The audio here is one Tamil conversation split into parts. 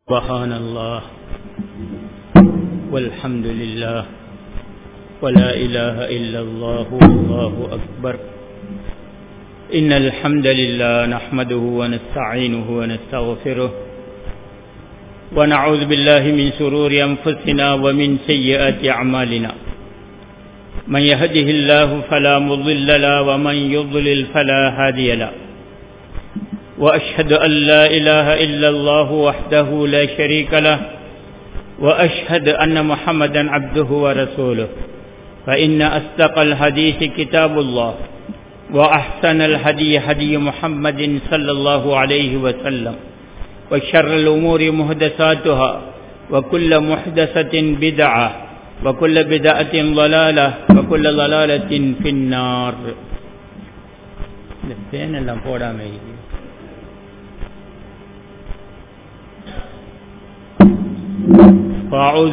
سبحان الله والحمد لله ولا إله إلا الله والله أكبر. إن الحمد لله نحمده ونستعينه ونستغفره ونعوذ بالله من شرور أنفسنا ومن سيئات أعمالنا. من يهده الله فلا مضل له ومن يضلل فلا هادي له. وأشهد أن لا إله إلا الله وحده لا شريك له وأشهد أن محمدا عبده ورسوله. فإن أصدق الحديث كتاب الله وأحسن الهدي هدي محمد صلى الله عليه وسلم وشر الأمور محدثاتها وكل محدثة بدعة وكل بدعة ضلالة وكل ضلالة في النار. أعوذ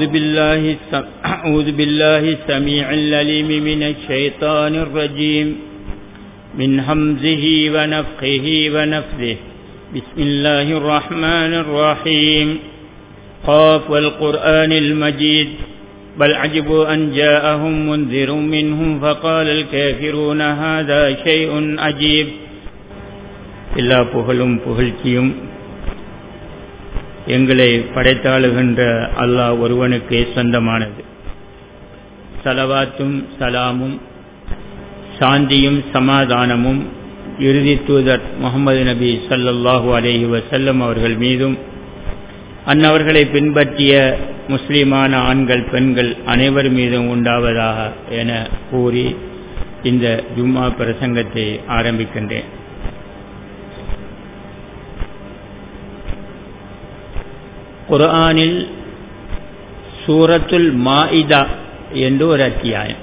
بالله السميع العليم من الشيطان الرجيم من همزه ونفخه ونفثه. بسم الله الرحمن الرحيم. قاف والقرآن المجيد بل عجبوا أن جاءهم منذر منهم فقال الكافرون هذا شيء عجيب. எல்லா புகழும் புகழ்ச்சியும் எங்களை படைத்தாளுகின்ற அல்லாஹ் ஒருவனுக்கே சொந்தமானது. ஸலவாத்தும் ஸலாமும் சாந்தியும் சமாதானமும் இறுதி தூதர் முஹம்மது நபி ஸல்லல்லாஹு அலைஹி வஸல்லம் அவர்கள் மீதும் அன்னவர்களை பின்பற்றிய முஸ்லிமான ஆண்கள் பெண்கள் அனைவர் மீதும் உண்டாவதாக என கூறி இந்த ஜும்மா பிரசங்கத்தை ஆரம்பிக்கின்றேன். குர்ஆனில் சூரத்துல் மாஇதா என்று ஒரு அத்தியாயம்.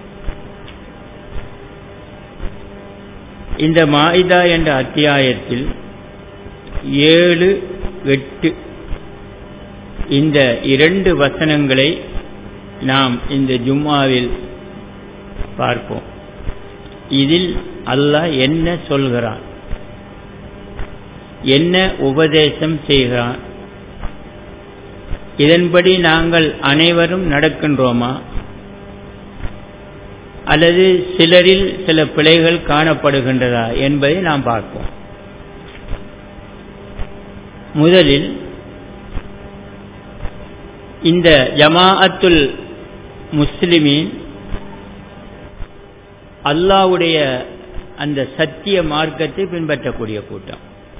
இந்த மாஇதா என்ற அத்தியாயத்தில் 7, 8 இந்த 2 வசனங்களை நாம் இந்த ஜும்மாவில் பார்ப்போம். இதில் அல்லாஹ் என்ன சொல்கிறான், என்ன உபதேசம் செய்கிறான், இதன்படி நாங்கள் அனைவரும் நடக்கின்றோமா அல்லது சிலரில் சில பிழைகள் காணப்படுகின்றதா என்பதை நாம் பார்ப்போம். முதலில் இந்த ஜமாஅத்துல் முஸ்லிமீன் அல்லாஹ்வுடைய அந்த சத்திய மார்க்கத்தை பின்பற்றக்கூடிய கூட்டம்.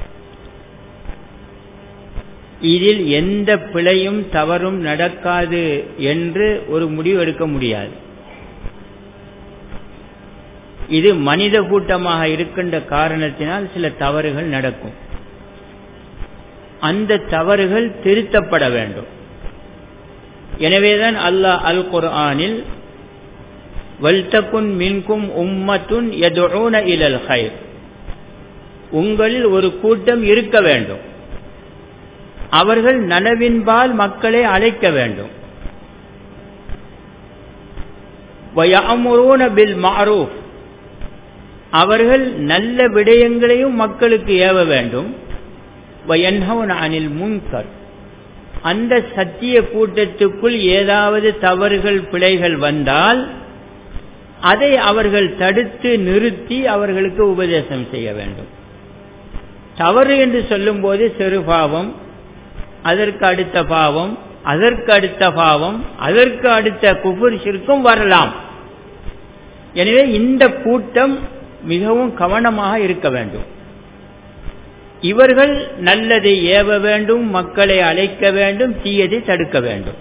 இதில் எந்த பிழையும் தவறும் நடக்காது என்று ஒரு முடிவு எடுக்க முடியாது. இது மனித கூட்டமாக இருக்கின்ற காரணத்தினால் சில தவறுகள் நடக்கும். அந்த தவறுகள் திருத்தப்பட வேண்டும். எனவேதான் அல்லாஹ் அல் குர்ஆனில் வல்தகுன் மின்கும் உம்மத்துன் யதுஊன இலல் கைர், உங்களில் ஒரு கூட்டம் இருக்க வேண்டும், அவர்கள் நனவின்பால் மக்களை அழைக்க வேண்டும். வயஅமுரூன பில் மஅரூஃப், அவர்கள் நல்ல விடயங்களையும் மக்களுக்கு ஏவ வேண்டும். வயன்ஹவுன அனில் முன்கர், அந்த சத்திய கூட்டத்துக்குள் ஏதாவது தவறுகள் பிழைகள் வந்தால் அதை அவர்கள் தடுத்து நிறுத்தி அவர்களுக்கு உபதேசம் செய்ய வேண்டும். தவறு என்று சொல்லும் போது சிறு பாவம், அதற்கு அடுத்த பாவம், அதற்கு அடுத்த பாவம், அதற்கு அடுத்த குஃபர் ஷிர்க்கும் வரலாம். எனவே இந்த கூட்டம் மிகவும் கவனமாக இருக்க வேண்டும். இவர்கள் நல்லதை ஏவ வேண்டும், மக்களை அழைக்க வேண்டும், தீயதை தடுக்க வேண்டும்.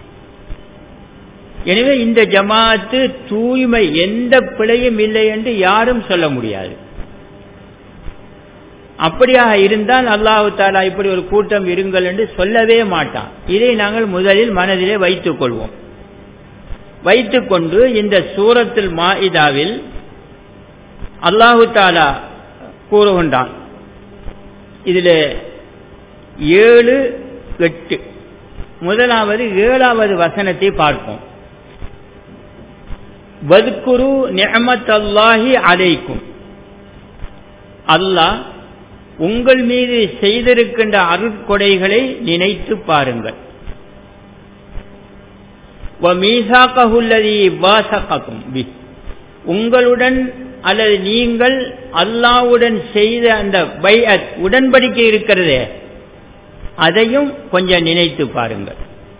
எனவே இந்த ஜமாஅத்து தூய்மை, எந்த பிழையும் இல்லை என்று யாரும் சொல்ல முடியாது. அப்படியாக இருந்தால் அல்லாஹ் தஆலா இப்படி ஒரு கூட்டம் இருங்கள் என்று சொல்லவே மாட்டான். இதை நாங்கள் முதலில் மனதிலே வைத்துக் கொள்வோம். வைத்துக்கொண்டு இந்த சூரத்துல் மாஇதாவில் அல்லாஹ் தஆலா கூறுகின்றான். இதில் 7, 8 முதலாவது 7வது வசனத்தை பார்ப்போம். வத்குரு நிஅமத்தல்லாஹி அலைக்கும், அல்லாஹ் உங்கள் மீது செய்திருக்கின்ற அருட்கொடைகளை நினைத்து பாருங்கள். உங்களுடன் அல்லது நீங்கள் அல்லாஹ்வுடன் செய்த அந்த பைஅத் உடன்படிக்கை இருக்கிறதே, அதையும் கொஞ்சம் நினைத்து பாருங்கள்.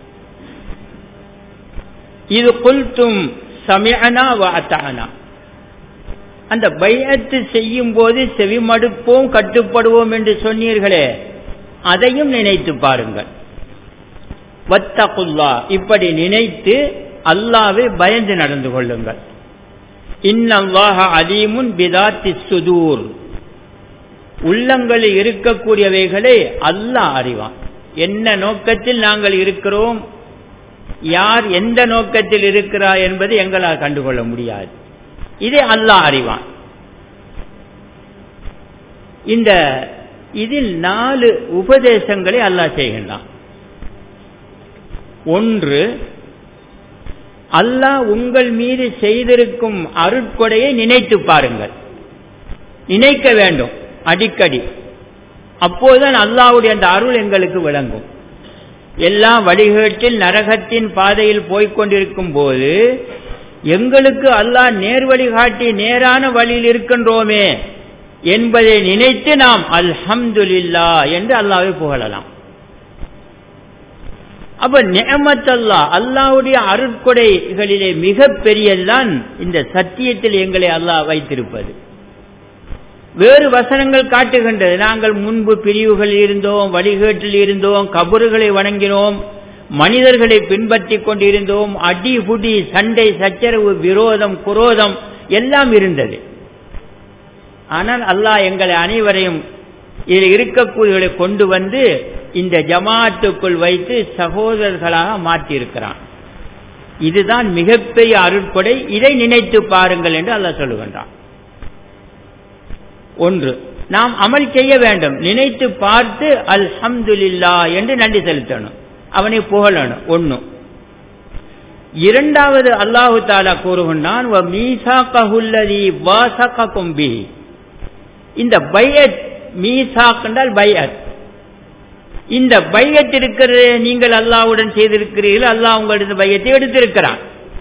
இது குல்தும் சமிஅனா வ அத்தஅனா, அந்த பைஅத் செய்யும் போது செவிமடுப்போம் கட்டுப்படுவோம் என்று சொன்னீர்களே, அதையும் நினைத்து பாருங்கள். வத்தகுல்லாஹ், இப்படி நினைத்து அல்லாஹ்வை பயந்து நடந்து கொள்ளுங்கள். இன்னல்லாஹ அலீமுன் பிதாத்திஸ் சுதூர், உள்ளங்களில் இருக்கக்கூடியவைகளை அல்லாஹ் அறிவான். என்ன நோக்கத்தில் நாங்கள் இருக்கிறோம், யார் எந்த நோக்கத்தில் இருக்கிறார் என்பது எங்களால் கண்டுகொள்ள முடியாது. இதை அல்லாஹ் அறிவான். இதில் 4 உபதேசங்களை அல்லாஹ் செய்கின்றான். ஒன்று, அல்லாஹ் உங்கள் மீது செய்திருக்கும் அருட்கொடையை நினைத்து பாருங்கள். நினைக்க வேண்டும் அடிக்கடி. அப்போதுதான் அல்லாஹ்வுடைய அந்த அருள் எங்களுக்கு விளங்கும். எல்லா வழிகேட்டில் நரகத்தின் பாதையில் போய்கொண்டிருக்கும் போது எங்களுக்கு அல்லாஹ் நேர்வழி காட்டி நேரான வழியில் இருக்கின்றோமே என்பதை நினைத்து நாம் அல்ஹம்துலில்லாஹ் என்று அல்லாஹ்வை புகழலாம். அப்ப நிஅமத் அல்லாஹ், அல்லாஹ்வுடைய அருட்கொடைகளிலே மிக பெரியதான் இந்த சத்தியத்தில் எங்களை அல்லாஹ் வைத்திருப்பது. வேறு வசனங்கள் காட்டுகின்றது, நாங்கள் முன்பு பிரிவுகளில் இருந்தோம், வழிகேட்டில் இருந்தோம், கபறுகளை வணங்கினோம், மனிதர்களை பின்பற்றி கொண்டிருந்தோம், அடிபுடி சண்டை சச்சரவு விரோதம் குரோதம் எல்லாம் இருந்தது. ஆனால் அல்லாஹ் எங்களை அனைவரையும் இதில் இருக்கக்கூடியவர்களை கொண்டு வந்து இந்த ஜமாத்துக்குள் வைத்து சகோதரர்களாக மாற்றியிருக்கிறான். இதுதான் மிகப்பெரிய அருட்கொடை. இதை நினைத்து பாருங்கள் என்று அல்லாஹ் சொல்லுகின்றான். ஒன்று, நாம் அமல் செய்ய வேண்டும். நினைத்து பார்த்து அல்ஹம்துலில்லாஹ் என்று நன்றி செலுத்தணும், அவனை புகழணும். ஒன்று. இரண்டாவது, அல்லாஹு தஆலா கூறுகின்றான், வ மீசாகஹுல்லதி வாஸககும் பிஹி. இந்த பைஅத், மீசாக் என்றால் பைஅத், இந்த பைஅத் இருக்கிறது, நீங்கள் அல்லாஹ்வுடன் செய்திருக்கிறீர்கள், அல்லாஹ் உங்களுடைய பைஅத்தை எடுத்திருக்கிறான்.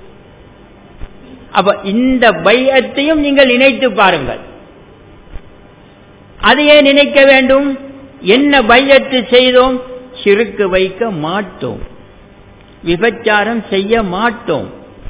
அப்ப இந்த பைஅத்தையும் நீங்கள் நினைத்து பாருங்கள். அதையே நினைக்க வேண்டும். என்ன பைஅத்து செய்தோம்? ஷிர்க் வைக்க மாட்டோம், விபச்சாரம் செய்ய மாட்டோம்,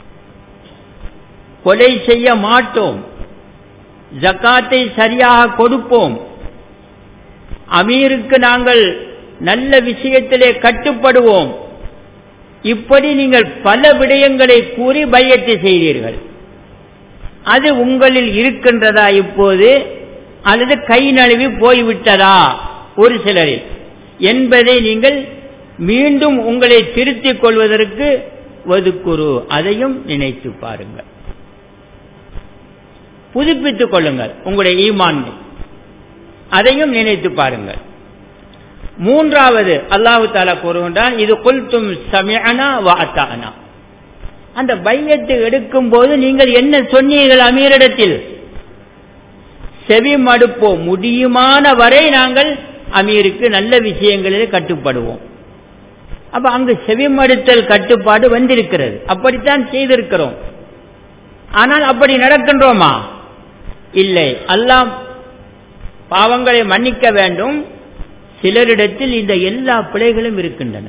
கொலை செய்ய மாட்டோம், ஜகாத்தை சரியாக கொடுப்போம், அமீருக்கு நாங்கள் நல்ல விஷயத்திலே கட்டுப்படுவோம். இப்படி நீங்கள் பல விடயங்களை கூறி பைஅத்து செய்தீர்கள். அது உங்களில் இருக்கின்றதா இப்போது, அல்லது கை நழுவி போய்விட்டதா ஒரு சிலரில் என்பதை நீங்கள் மீண்டும் உங்களை திருத்திக் கொள்வதற்கு வதுக்குரு, அதையும் நினைத்து பாருங்கள், புதுப்பித்துக் கொள்ளுங்கள் உங்களுடைய ஈமானை, அதையும் நினைத்து பாருங்கள். மூன்றாவது, அல்லாஹு தஆலா கூறுகின்றான், இது குல்தும் சமிஅனா வ அத்தஅனா. அந்த பைஅத்தை எடுக்கும் போது நீங்கள் என்ன சொன்னீர்கள் அமீரிடத்தில்? செவி மடுப்போம், முடியுமான வரை நாங்கள் அமீருக்கு நல்ல விஷயங்களில் கட்டுப்படுவோம். அப்ப அங்கு செவிமடுத்தல் கட்டுப்பாடு வந்திருக்கிறது, அப்படித்தான் செய்திருக்கிறோம். ஆனால் அப்படி நடக்கின்றோமா? இல்லை. அல்லாஹ் பாவங்களை மன்னிக்க வேண்டும். சிலரிடத்தில் இந்த எல்லா பிழைகளும் இருக்கின்றன.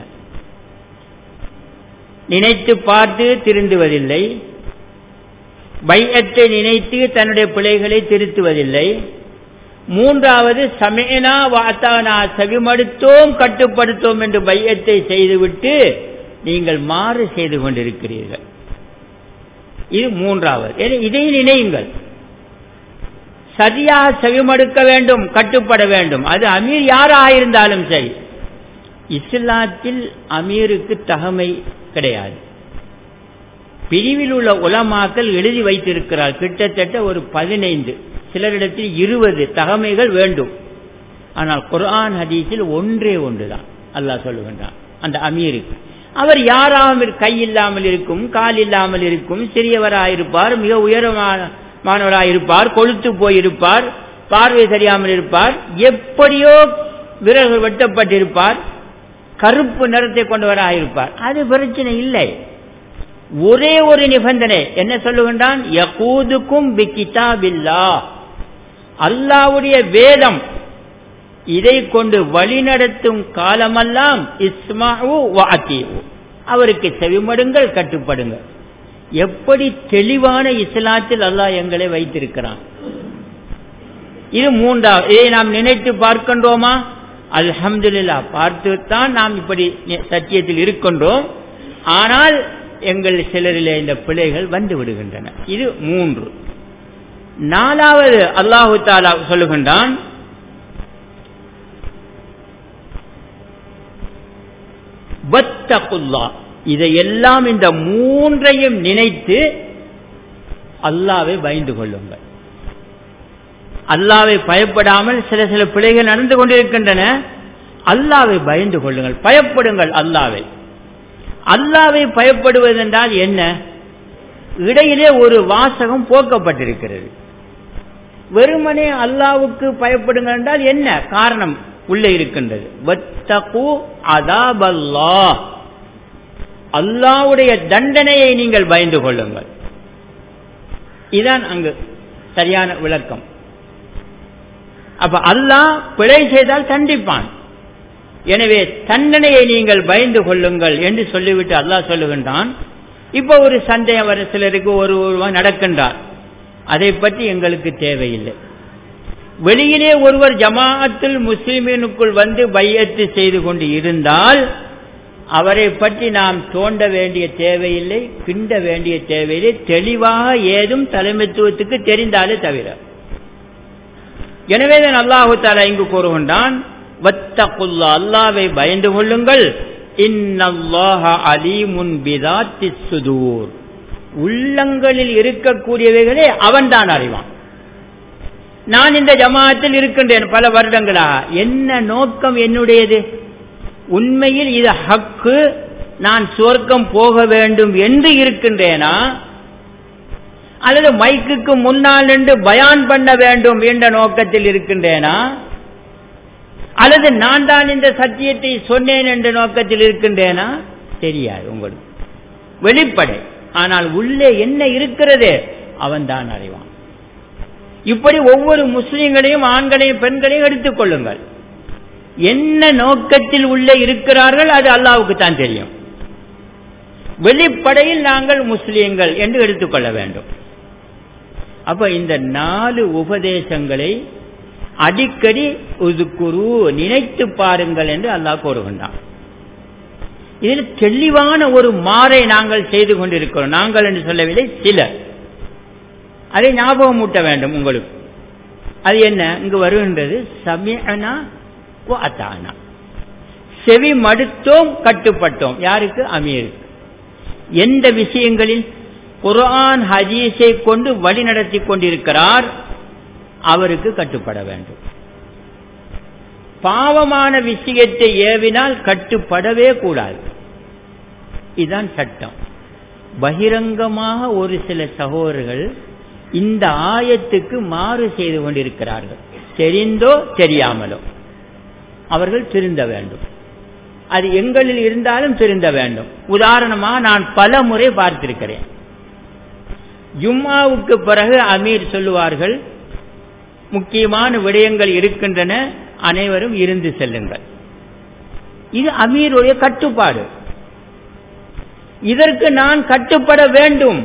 நினைத்து பார்த்து திருந்துவதில்லை, பைஅத்தை நினைத்து தன்னுடைய பிழைகளை திருத்துவதில்லை. மூன்றாவது, சமிஅனா வ அத்தானா, செவிமடுத்தோம் கட்டுப்படுத்தோம் என்று பைஅத்தை செய்துவிட்டு நீங்கள் மாறு செய்து கொண்டிருக்கிறீர்கள். இது மூன்றாவது. இதை நினையுங்கள். சரியாக செவிமடுக்க வேண்டும், கட்டுப்பட வேண்டும். அது அமீர் யாராக இருந்தாலும் சரி. இஸ்லாத்தில் அமீருக்கு தகமை கிடையாது. பிரிவில் உள்ள உலமாக்கள் எழுதி வைத்திருக்கிறார், கிட்டத்தட்ட ஒரு 15, சிலரிடத்தில் 20 தகமைகள் வேண்டும். ஆனால் குர்ஆன் ஹதீஸில் ஒன்றே ஒன்றுதான் அல்லாஹ் சொல்லுகின்றான். அந்த அமீருக்கு அவர் யாராவது கை இல்லாமல் இருக்கும், கால் இல்லாமல் இருக்கும், சிறியவராயிருப்பார், மிக உயரமானவராயிருப்பார், கொழுத்து போயிருப்பார், பார்வை தெரியாமல் இருப்பார், எப்படியோ விரல்கள் வெட்டப்பட்டிருப்பார், கருப்பு நிறத்தை கொண்டவர் ஆயிருப்பார். அது பிரச்சனை இல்லை. ஒரே ஒரு நிபந்தனை என்ன சொல்லுகின்றான்? யகூதுக்கும் பிகிதாபில்லாஹ், அல்லாஹ்வுடைய வேதம் இதை கொண்டு வழிநடத்தும் காலமெல்லாம் இஸ்மஉ வஅதீஉ, அவருக்கு செவிமடுங்கள், கட்டுப்படுங்கள். எப்படி தெளிவான இஸ்லாத்தில் அல்லாஹ் எங்களை வைத்திருக்கிறான். இது மூன்றாவது. இதை நாம் நினைத்து பார்க்கின்றோமா? அல்ஹம்துலில்லாஹ், பார்த்துத்தான் நாம் இப்படி சத்தியத்தில் இருக்கின்றோம். ஆனால் எங்கள் சிலரிலே இந்த பிழைகள் வந்து விடுகின்றன. இது 3. 4வது அல்லாஹு தஆலா சொல்லுகின்றான், வத்தகுல்லாஹ், இதையெல்லாம் இந்த 3ஐயும் நினைத்து அல்லாஹ்வை பயந்து கொள்ளுங்கள். அல்லாஹ்வை பயப்படாமல் சில பிழைகள் நடந்து கொண்டிருக்கின்றன. அல்லாஹ்வை பயந்து கொள்ளுங்கள், பயப்படுங்கள் அல்லாஹ்வை. அல்லாஹ்வை பயப்படுவதென்றால் என்ன? இடையிலே ஒரு வாசகம் போக்கப்பட்டிருக்கிறது. வெறுமனே அல்லாஹ்வுக்கு பயப்படுங்கள் என்றால் என்ன காரணம் உள்ளே இருக்கின்றது? வத்தகு அதாபல்லாஹ், அல்லாஹ்வுடைய தண்டனையை நீங்கள் பயந்து கொள்ளுங்கள். இதுதான் அங்கு சரியான விளக்கம். அப்ப அல்லாஹ் பிழை செய்தால் தண்டிப்பான். எனவே தண்டனையை நீங்கள் பயந்து கொள்ளுங்கள் என்று சொல்லிவிட்டு அல்லாஹ் சொல்லுகின்றான். இப்ப ஒரு சந்தேகம் வர சிலருக்கு ஒரு நடக்கின்றார், அதை பற்றி எங்களுக்கு தேவையில்லை. வெளியிலே ஒருவர் ஜமாஅத்துல் முஸ்லிமீனுக்குள் வந்து பையத்து செய்து கொண்டு இருந்தால் அவரை பற்றி நாம் தோண்ட வேண்டிய தேவையில்லை, கிண்ட வேண்டிய தேவையில்லை. தெளிவாக ஏதும் தலைமைத்துவத்துக்கு தெரிந்தாலே தவிர. எனவேதான் அல்லாஹு தஆலா இங்கு கூறுகின்றான், வத்தகுல்லாஹ், அல்லாஹ்வை பயந்து கொள்ளுங்கள். இன்னல்லாஹ அலீமுன் பிதாத்திஸ் சுதூர், உள்ளங்களில் இருக்கக்கூடியவைகளே அவன்தான் அறிவான். நான் இந்த ஜமாஅத்தில் இருக்கின்றேன் பல வருடங்களாக. என்ன நோக்கம் என்னுடையது? உண்மையில் இது ஹக்கு, நான் சுவர்க்கம் போக வேண்டும் என்று இருக்கின்றேனா, அல்லது மைக்குக்கு முன்னால் நின்று பயான் பண்ண வேண்டும் என்ற நோக்கத்தில் இருக்கின்றேனா, அல்லது நான் தான் இந்த சத்தியத்தை சொன்னேன் என்ற நோக்கத்தில் இருக்கின்றேனா? தெரியாது உங்களுக்கு, வெளிப்படை. ஆனால் உள்ளே என்ன இருக்கிறது அவன் தான் அறிவான். இப்படி ஒவ்வொரு முஸ்லிம்களையும், ஆண்களையும், பெண்களையும் எடுத்துக் கொள்ளுங்கள். என்ன நோக்கத்தில் உள்ளே இருக்கிறார்கள் அது அல்லாஹ்வுக்கு தான் தெரியும். வெளிப்படையில் நாங்கள் முஸ்லிம்கள் என்று எடுத்துக்கொள்ள வேண்டும். அப்ப இந்த 4 உபதேசங்களை அடிக்கடி உதுக்குரு, நினைத்து பாருங்கள் என்று அல்லாஹ் கூறுகின்றான். இதில் தெளிவான ஒரு மாறை நாங்கள் செய்து கொண்டிருக்கிறோம். நாங்கள் என்று சொல்லவில்லை, சிலர். அதை ஞாபகம் ஊட்ட வேண்டும் உங்களுக்கு. அது என்ன? இங்கு வருகின்றது, சமிஅனா வ அதானா, செவி மடுத்தோம், கட்டுப்பட்டோம். யாருக்கு? அமீருக்கு. எந்த விஷயங்களில் குர்ஆன் ஹதீஸை கொண்டு வழி நடத்தி கொண்டிருக்கிறார் அவருக்கு கட்டுப்பட வேண்டும். பாவமான விஷயத்தை ஏவினால் கட்டுப்படவே கூடாது. இதுதான் சட்டம். பகிரங்கமாக ஒரு சில சகோதரர்கள் இந்த ஆயத்துக்கு மாறு செய்து கொண்டிருக்கிறார்கள். தெரிந்தோ தெரியாமலோ அவர்கள் திருந்த வேண்டும். அது எங்களில் இருந்தாலும் திருந்த வேண்டும். உதாரணமாக நான் பல முறை பார்த்திருக்கிறேன். ஜும்மாவுக்கு பிறகு அமீர் சொல்லுவார்கள், முக்கியமான விடயங்கள் இருக்கின்றன, அனைவரும் இருந்து செல்லுங்கள். இது அமீருடைய கட்டுப்பாடு. இதற்கு நான் கட்டுப்பட வேண்டும்.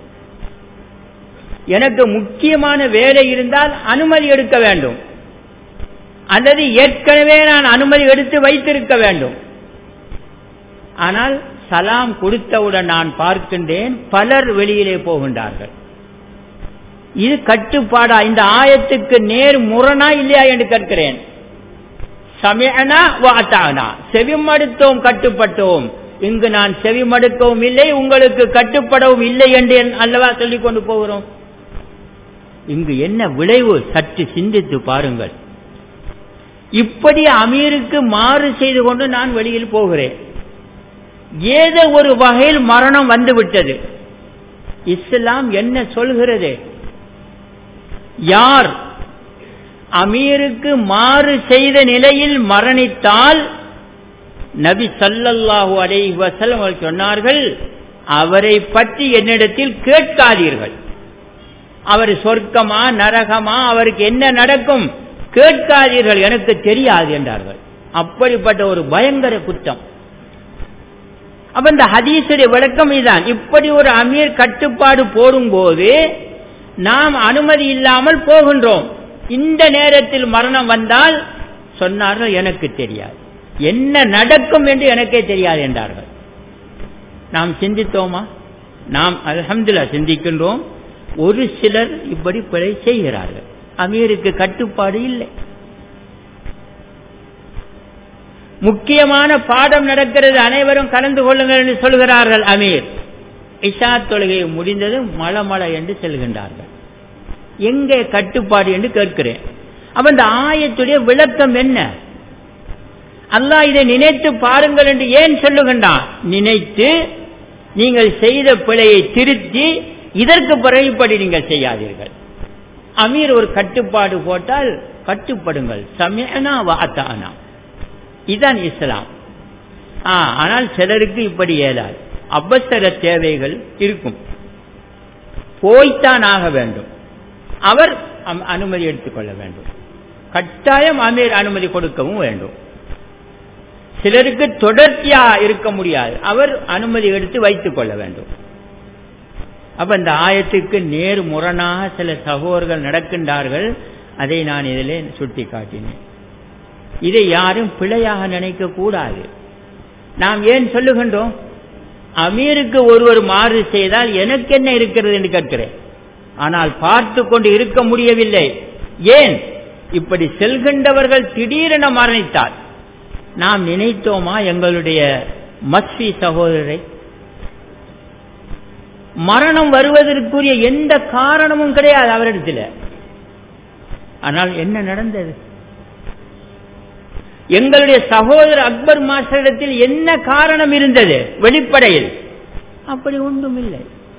எனக்கு முக்கியமான வேலை இருந்தால் அனுமதி எடுக்க வேண்டும், அல்லது ஏற்கனவே நான் அனுமதி எடுத்து வைத்திருக்க வேண்டும். ஆனால் சலாம் கொடுத்தவுடன் நான் பார்க்கின்றேன் பலர் வெளியிலே போகின்றார்கள். இது கட்டுப்பாடா? இந்த ஆயத்துக்கு நேர் முரணா இல்லையா என்று கேட்கிறேன். சமிஅனா வ அதானா, செவிமடுத்தோம், கட்டுப்பட்டோம். இங்கு நான் செவிமடுக்கவும் இல்லை, உங்களுக்கு கட்டுப்படவும் இல்லை என்று அல்லவா சொல்லிக் கொண்டு போகிறோம். இங்கு என்ன விளைவு சற்று சிந்தித்து பாருங்கள். இப்படி அமீருக்கு மாறு செய்து கொண்டு நான் வெளியில் போகிறேன். ஏதோ ஒரு வகையில் மரணம் வந்துவிட்டது. இஸ்லாம் என்ன சொல்கிறது? யார் அமீருக்கு மாறு செய்த நிலையில் மரணித்தால் நபி ஸல்லல்லாஹு அலைஹி வஸல்லம் அவர்கள் சொன்னார்கள், அவரை பற்றி என்னிடத்தில் கேட்காதீர்கள். அவர் சொர்க்கமா நரகமா, அவருக்கு என்ன நடக்கும் கேட்காதீர்கள், எனக்கு தெரியாது என்றார்கள். அப்படிப்பட்ட ஒரு பயங்கர குற்றம். அப்ப இந்த ஹதீஸுடைய விளக்கம் இதுதான். இப்படி ஒரு அமீர் கட்டுப்பாடு போடும்போது நாம் அனுமதி இல்லாமல் போகின்றோம். இந்த நேரத்தில் மரணம் வந்தால் சொன்னார்கள், எனக்கு தெரியாது, என்ன நடக்கும் என்று எனக்கே தெரியாது என்றார்கள். நாம் சிந்தித்தோமா? நாம் அல்ஹம்துலில்லாஹ் சிந்திக்கின்றோம். ஒரு சிலர் இப்படி பிழை செய்கிறார்கள். அமீருக்கு கட்டுப்பாடு இல்லை. முக்கியமான பாடம் நடக்கிறது, அனைவரும் கலந்து கொள்ளுங்கள் என்று சொல்கிறார்கள் அமீர். இஷா தொழுகை முடிந்தது மளமள என்று செல்கின்றார்கள். எங்கே கட்டுப்பாடு என்று கேட்கிறேன். அப்ப இந்த ஆயத்துடைய விளக்கம் என்ன? அல்லாஹ் இதை நினைத்து பாருங்கள் என்று ஏன் சொல்லுகின்றான்? நினைத்து நீங்கள் செய்த பிழையை திருத்தி இதற்கு பிறகு இப்படி நீங்கள் செய்யாதீர்கள். அமீர் ஒரு கட்டுப்பாடு போட்டால் கட்டுப்படுங்கள். சமிஅனா வ அதானா, இதுதான் இஸ்லாம். ஆனால் சிலருக்கு இப்படி ஏதாவது அவசர தேவைகள் இருக்கும், போய்த்தான் ஆக வேண்டும், அவர் அனுமதி எடுத்துக்கொள்ள வேண்டும். கட்டாயம் அமீர் அனுமதி கொடுக்கவும் வேண்டும். சிலருக்கு தொடர்ச்சியா இருக்க முடியாது, அவர் அனுமதி எடுத்து வைத்துக் கொள்ள வேண்டும். அப்ப இந்த ஆயத்துக்கு நேர் முரணாக சில சகோதரர்கள் நடக்கின்றார்கள். அதை நான் இதிலே சுட்டி காட்டினேன். இதை யாரும் பிழையாக நினைக்க கூடாது. நாம் ஏன் சொல்லுகின்றோம்? அமீருக்கு ஒருவர் மாறு செய்தால் எனக்கு என்ன இருக்கிறது என்று கேட்கிறேன். ஆனால் பார்த்து கொண்டு இருக்க முடியவில்லை. ஏன்? இப்படி செல்கின்றவர்கள் திடீரென மரணித்தார். நாம் நினைத்தோமா எங்களுடைய மஸ்ஃபி சகோதரரை? மரணம் வருவதற்குரிய எந்த காரணமும் கிடையாது அவரிடத்தில். ஆனால் என்ன நடந்தது? எங்களுடைய சகோதரர் அக்பர் மாஸ்டரிடத்தில் என்ன காரணம் இருந்தது? வெளிப்படையில் அப்படி ஒன்றும் இல்லை.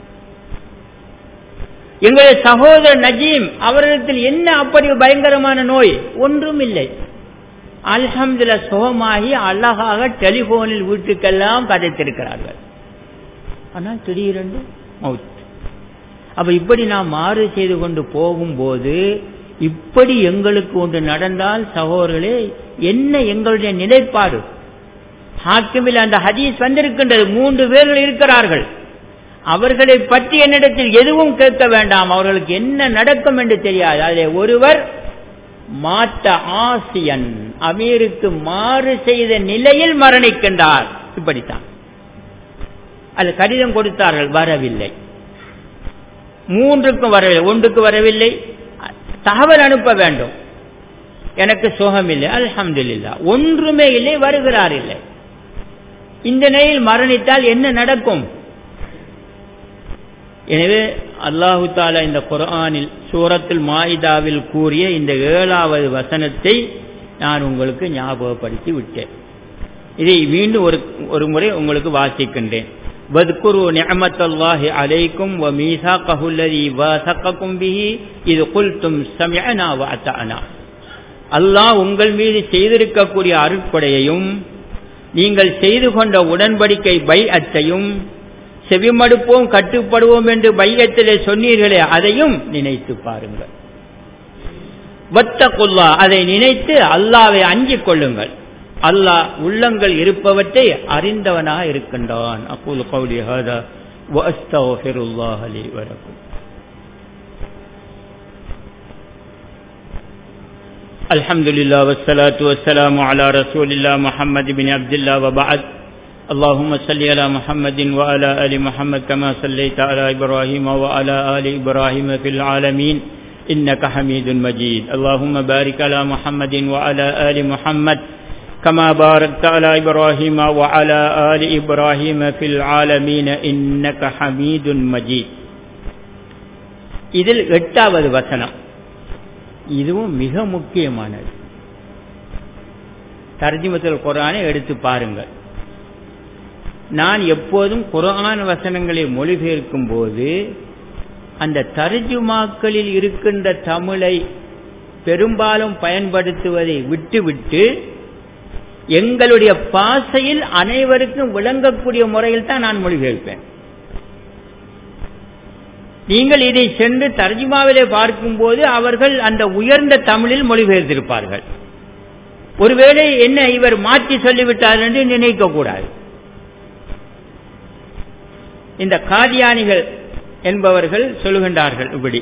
எங்களுடைய சகோதரர் நஜீம் அவரிடத்தில் என்ன அப்படி பயங்கரமான நோய்? ஒன்றும் இல்லை. அல்ஹம்துலில்லாஹ் சுகமாகி அழகாக டெலிபோனில் வீட்டுக்கெல்லாம் கதைத்திருக்கிறார்கள். ஆனால் திடீரென்று மவுத். அப்ப இப்படி நாம் மாறு செய்து கொண்டு போகும்போது இப்படி எங்களுக்கு ஒன்று நடந்தால் சகோதரர்களே என்ன எங்களுடைய நிலைப்பாடு? ஹாக்கிமில் அந்த ஹதீஸ் வந்திருக்கின்றது. 3 பேர்கள் இருக்கிறார்கள். அவர்களை பற்றி என்னிடத்தில் எதுவும் கேட்க வேண்டாம், அவர்களுக்கு என்ன நடக்கும் என்று தெரியாது. அதிலே ஒருவர் மாற்ற ஆசியன், அமீருக்கு மாறு செய்த நிலையில் மரணிக்கின்றார். இப்படித்தான் அது கடிதம் கொடுத்தார்கள், வரவில்லை. 3க்கும் வரவில்லை, 1க்கு வரவில்லை. தகவல் அனுப்ப வேண்டும், எனக்கு சுகமில்லை, அல்ஹம்துலில்லாஹ். ஒன்றுமே இல்லை, வருகிறார் இல்லை. இந்த நிலையில் மரணித்தால் என்ன நடக்கும்? எனவே அல்லாஹு தஆலா இந்த குர்ஆனில் சூரத்துல் மாயிதாவில் கூறிய இந்த 7வது வசனத்தை நான் உங்களுக்கு ஞாபகப்படுத்தி விட்டேன். இதை மீண்டும் ஒரு முறை உங்களுக்கு வாசிக்கின்றேன். வத்குரு நிஅமத்தல்லாஹி அலைக்கும் வ மீசாகஹு அல்லதி வாஸககும் பிஹி இத் குல்தும் சமிஅனா வ அதானா. அல்லாஹ் உங்கள் மீது செய்திருக்கக்கூடிய அருட்கொடையையும் நீங்கள் செய்து கொண்ட உடன்படிக்கை பைஅத்தையும் செவிமடுப்போம் கட்டுப்படுவோம் என்று பைஅத்திலே சொன்னீர்களே, அதையும் நினைத்து பாருங்கள். வத்தகுல்லாஹ், அதை நினைத்து அல்லாஹ்வை அஞ்சிக் கொள்ளுங்கள். அல்லாஹ் உள்ளங்கள் இருப்பவற்றை அறிந்தவனாக இருக்கின்றான். அகூலு கௌலி ஹாதா வ அஸ்தக்ஃபிருல்லாஹ லீ வ லக்கும். அல்ஹம்துலில்லாஹ் வஸ்ஸலாத்து வஸ்ஸலாமு அலா ரசூலில்லாஹ் முஹம்மது பின் அப்துல்லாஹ் வ பஅத். اللهم صل على محمد وعلى آل محمد كما صليت على إبراهيم وعلى آل إبراهيم في العالمين إنك حميد مجيد. اللهم بارك على محمد وعلى آل محمد كما باركت على إبراهيم وعلى آل إبراهيم في العالمين إنك حميد مجيد. இதில் 8வது வசனம், இதுவும் மிக முக்கியமானது. தர்ஜுமத்துல் குர்ஆனை எடுத்து பாருங்கள். நான் எப்போதும் குர்ஆன் வசனங்களை மொழிபெயர்க்கும் போது அந்த தர்ஜுமாக்களில் இருக்கின்ற தமிழை பெரும்பாலும் பயன்படுத்துவதை விட்டுவிட்டு எங்களுடைய பாஷையில் அனைவருக்கும் விளங்கக்கூடிய முறையில் தான் நான் மொழிபெயர்ப்பேன். நீங்கள் இதை சென்று தர்ஜுமாவிலே பார்க்கும்போது அவர்கள் அந்த உயர்ந்த தமிழில் மொழிபெயர்த்திருப்பார்கள். ஒருவேளை என்ன இவர் மாற்றி சொல்லிவிட்டார் என்று நினைக்க கூடாது. இந்த காதியானிகள் என்பவர்கள் சொல்லுகின்றார்கள், இப்படி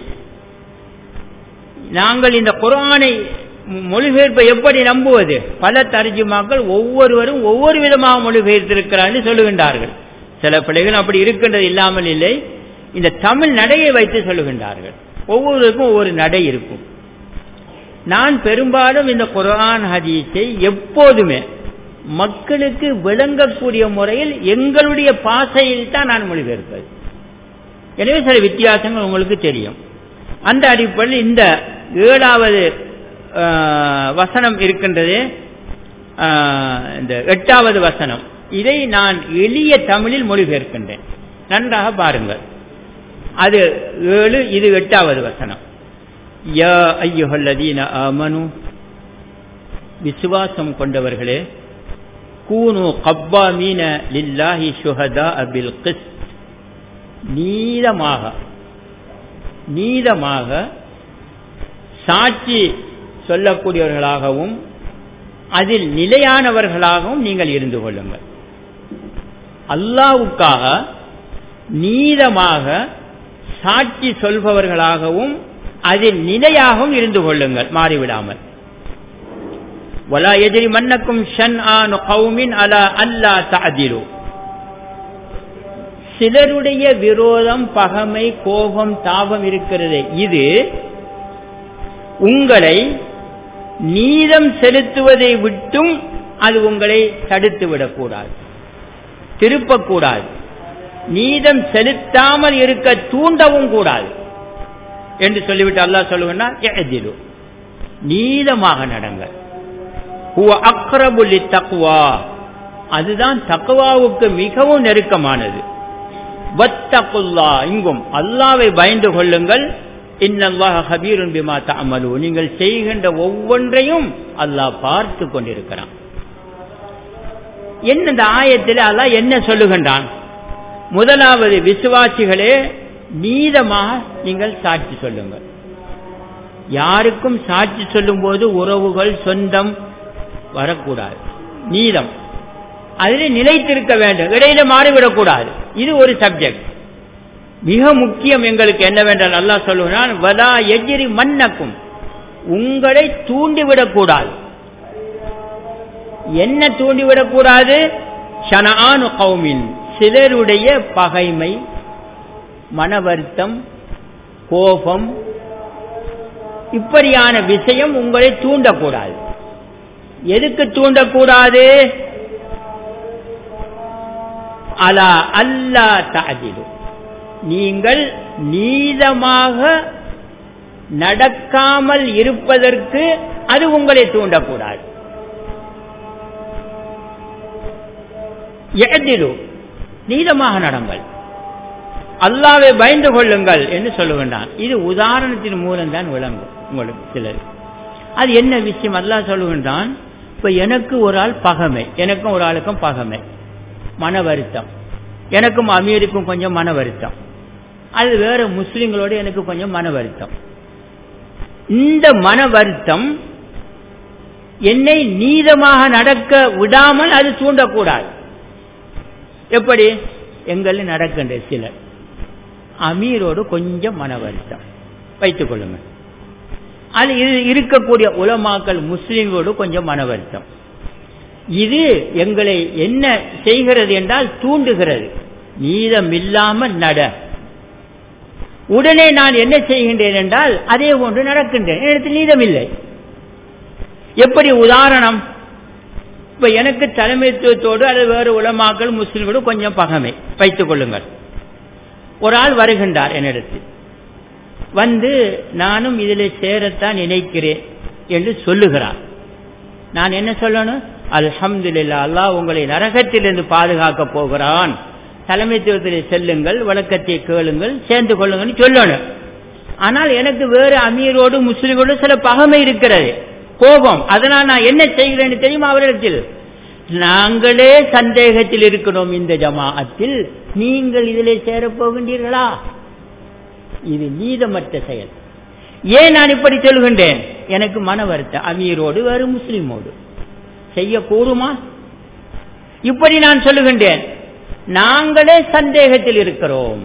நாங்கள் இந்த குர்ஆனை மொழிபெயர்ப்பை எப்படி நம்புவது? பல தர்ஜுமாக்கள் ஒவ்வொருவரும் ஒவ்வொரு விதமாக மொழிபெயர்த்திருக்கிறார்கள் சொல்லுகின்றார்கள். சில பிள்ளைகள் அப்படி இருக்கின்றது இல்லாமல் இல்லை. இந்த தமிழ் நடையை வைத்து சொல்லுகின்றார்கள். ஒவ்வொருவருக்கும் ஒவ்வொரு நடை இருக்கும். நான் பெரும்பாலும் இந்த குர்ஆன் ஹதீஸை எப்போதுமே மக்களுக்கு விளங்கக்கூடிய முறையில் எங்களுடைய பாஷையில் தான் நான் மொழிபெயர்ப்பது. எனவே சில வித்தியாசங்கள் உங்களுக்கு தெரியும். அந்த அடிப்படையில் இந்த 7வது வசனம் இருக்கின்றது, இந்த 8வது வசனம், இதை நான் எளிய தமிழில் மொழிபெயர்க்கின்றேன். நன்றாக பாருங்கள். அது 7, இது 8வது வசனம். யா அய்யுஹல்லதீன ஆமனு, விசுவாசம் கொண்டவர்களே, கூனு கவ்வாமீன லில்லாஹி ஷுஹதாஅ பில் கிஸ்த், நீதமாக சாட்சி சொல்லக்கூடியவர்களாகவும் அதில் நிலையானவர்களாகவும் நீங்கள் இருந்து கொள்ளுங்கள். அல்லாஹ்வுக்காக நீதமாக சாட்சி சொல்பவர்களாகவும் அதில் நிலையாகவும் இருந்து கொள்ளுங்கள், மாறிவிடாமல். வலா யஜ்ரிமன்னக்கும் ஷன்ஆனு கௌமின் அலா அல்லா தஅதிலு, சிலருடைய விரோதம், பகமை, கோபம், தாபம் இருக்கிறது, இது உங்களை நீதம் செலுத்துவதை விட்டும் அது உங்களை தடுத்து விடக்கூடாது, திருப்பக்கூடாது, நீதம் செலுத்தாமல் இருக்க தூண்டவும் கூடாது என்று சொல்லிவிட்டு அல்லாஹ் சொல்லுகிறான், இஅ்திலு, நீதமாக நடங்கள். ஹுவ அக்ரபு லித்தக்வா, அதுதான் தக்வாவுக்கு மிகவும் நெருக்கமானது. வத்தகுல்லா, இங்கும் அல்லாஹ்வை பயந்து கொள்ளுங்கள். இன்னல்லாஹ கபீருன் பிமா தஅமலூன், நீங்கள் செய்கின்ற ஒவ்வொன்றையும் அல்லாஹ் பார்த்து கொண்டிருக்கிறான். என்ன இந்த ஆயத்தில் அல்லாஹ் என்ன சொல்லுகின்றான்? முதலாவது, விசுவாசிகளே நீதமாக நீங்கள் சாட்சி சொல்லுங்கள். யாருக்கும் சாட்சி சொல்லும் போது உறவுகள், சொந்தம் வரக்கூடாது. நீதம் அதிலே நிலைத்திருக்க வேண்டும், இடையில மாறிவிடக்கூடாது. இது ஒரு சப்ஜெக்ட், மிக முக்கியம். எங்களுக்கு என்னவென்றால் அல்லாஹ் சொல்லுகிறான், வலா யஜ்ரி மன்னக்கும், உங்களை தூண்டிவிடக்கூடாது. என்ன தூண்டிவிடக்கூடாது? ஷனஆனு கௌமின், சிலருடைய பகைமை, மன வருத்தம், கோபம், இப்படியான விஷயம் உங்களை தூண்டக்கூடாது. எதுக்கு தூண்டக்கூடாது? அலா அல்லா தஅதிலு, நீங்கள் நீதமாக நடக்காமல் இருப்பதற்கு அது உங்களை தூண்டக்கூடாது. இஅ்திலு, நீதமாக நடங்கள், அல்லாஹ்வை பயந்து கொள்ளுங்கள் என்று சொல்லுகின்றான். இது உதாரணத்தின் மூலம் தான் விளங்கும் உங்களுக்கு சிலர். அது என்ன விஷயம்? அல்லாஹ் சொல்லுகின்றான், இப்ப எனக்கு ஒரு ஆள் பகைமை, எனக்கும் ஒரு ஆளுக்கும் பகைமை, மன வருத்தம், எனக்கும் அமீருக்கும் கொஞ்சம் மன வருத்தம், அது வேற முஸ்லிம்களோடு எனக்கு கொஞ்சம் மன வருத்தம். இந்த மன வருத்தம் என்னை நீதமாக நடக்க விடாமல் அது தூண்டக்கூடாது. எப்படி? எங்களில் நடக்கின்ற சிலர் அமீரோடு கொஞ்சம் மன வருத்தம் வைத்துக் கொள்ளுங்கள். அது இருக்கக்கூடிய உலமாக்கள் முஸ்லிம்களோடு கொஞ்சம் மன வருத்தம். இது எங்களை என்ன செய்கிறது என்றால் தூண்டுகிறது, நீதம் இல்லாமல் நட. உடனே நான் என்ன செய்கின்றேன் என்றால் அதே போன்று நடக்கின்றேன், எனக்கு நீதம் இல்லை. எப்படி? உதாரணம், இப்ப எனக்கு தலைமைத்துவத்தோடு அல்லது வேறு உலமாக்கள் முஸ்லிம்களோடு கொஞ்சம் பகைமை வைத்துக் கொள்ளுங்கள். ஒரு ஆள் வருகின்றார் என்னிடத்தில், வந்து நானும் இதில் சேரத்தான் நினைக்கிறேன் என்று சொல்லுகிறார். நான் என்ன சொல்லணும்? அல்ஹம்துலில்லாஹ், அல்லாஹ் உங்களை நரகத்திலிருந்து பாதுகாக்க போகிறான், தலைமைத்துவத்தில் செல்லுங்கள், வழக்கத்தை கேளுங்கள், சேர்ந்து கொள்ளுங்கள் சொல்லணும். ஆனால் எனக்கு வேறு அமீரோடு முஸ்லிமோடு சில பகைமை இருக்கிறது, கோபம். அதனால் நான் என்ன செய்கிறேன்னு தெரியுமா அவரிடத்தில்? நாங்களே சந்தேகத்தில் இருக்கிறோம் இந்த ஜமாஅத்தில், நீங்கள் இதிலே சேரப்போகின்றீர்களா? இது நீதமற்ற செயல். ஏன் நான் இப்படி சொல்கின்றேன்? எனக்கு மன வருத்தம். அமீரோடு வேறு முஸ்லிமோடு செய்ய கூடுமா? இப்படி நான் சொல்லுகின்றேன், நாங்களே சந்தேகத்தில் இருக்கிறோம்.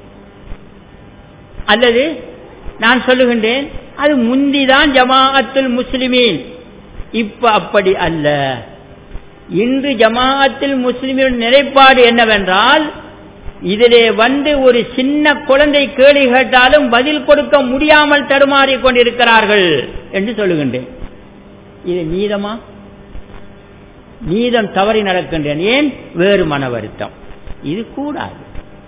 அல்லது நான் சொல்லுகின்றேன், அது முந்திதான் ஜமாஅத்துல் முஸ்லிமீன், இப்ப அப்படி அல்ல. இன்று ஜமாஅத்துல் முஸ்லிமீன் நிலைப்பாடு என்னவென்றால், இதிலே ஒரு சின்ன குழந்தை கேள்வி கேட்டாலும் பதில் கொடுக்க முடியாமல் தடுமாறிக் கொண்டிருக்கிறார்கள் என்று சொல்லுகின்றேன். இது நீதமா? நீதம் தவறி நடக்கின்றேன். ஏன்? வேறு மன வருத்தம். இது கூடாது.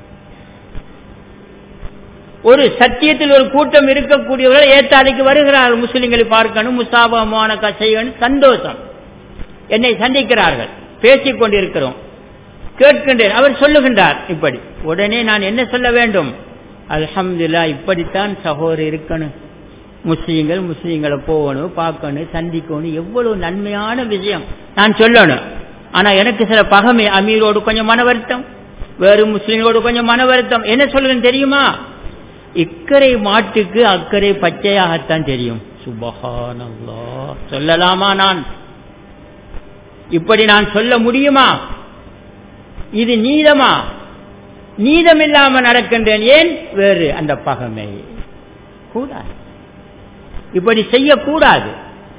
ஒரு சத்தியத்தில் ஒரு கூட்டம் இருக்கக்கூடியவர்கள் ஏத்தாளிக்கு வருகிறார்கள், முஸ்லிம்களை பார்க்கணும், முசாபமான செய்யணும், சந்தோஷம். என்னை சந்திக்கிறார்கள், பேசிக் கொண்டிருக்கிறோம், கேட்கின்றேன். அவர் சொல்லுகின்றார் இப்படி. உடனே நான் என்ன சொல்ல வேண்டும்? அல்ஹம்துலில்லாஹ், இப்படித்தான் சகோதரர் இருக்கணும், முஸ்லீம்களை போகணும், பார்க்கணும், சந்திக்கணும், எவ்வளவு நன்மையான விஷயம் நான் சொல்லணும். ஆனா எனக்கு சில பகைமை, அமீரோடு கொஞ்சம் மன வருத்தம், வேறு முஸ்லீம்களோடு கொஞ்சம் மன வருத்தம். என்ன சொல்லுன்னு தெரியுமா? இக்கரை மாட்டுக்கு அக்கறை பச்சையாகத்தான் தெரியும். சுப்ஹானல்லாஹ், சொல்லலாமா? நான் இப்படி நான் சொல்ல முடியுமா? இது நீதமா? நீதமில்லாம நடக்கின்றேன். ஏன்? வேறு அந்த பகைமை கூடாது, இப்படி செய்யக்கூடாது.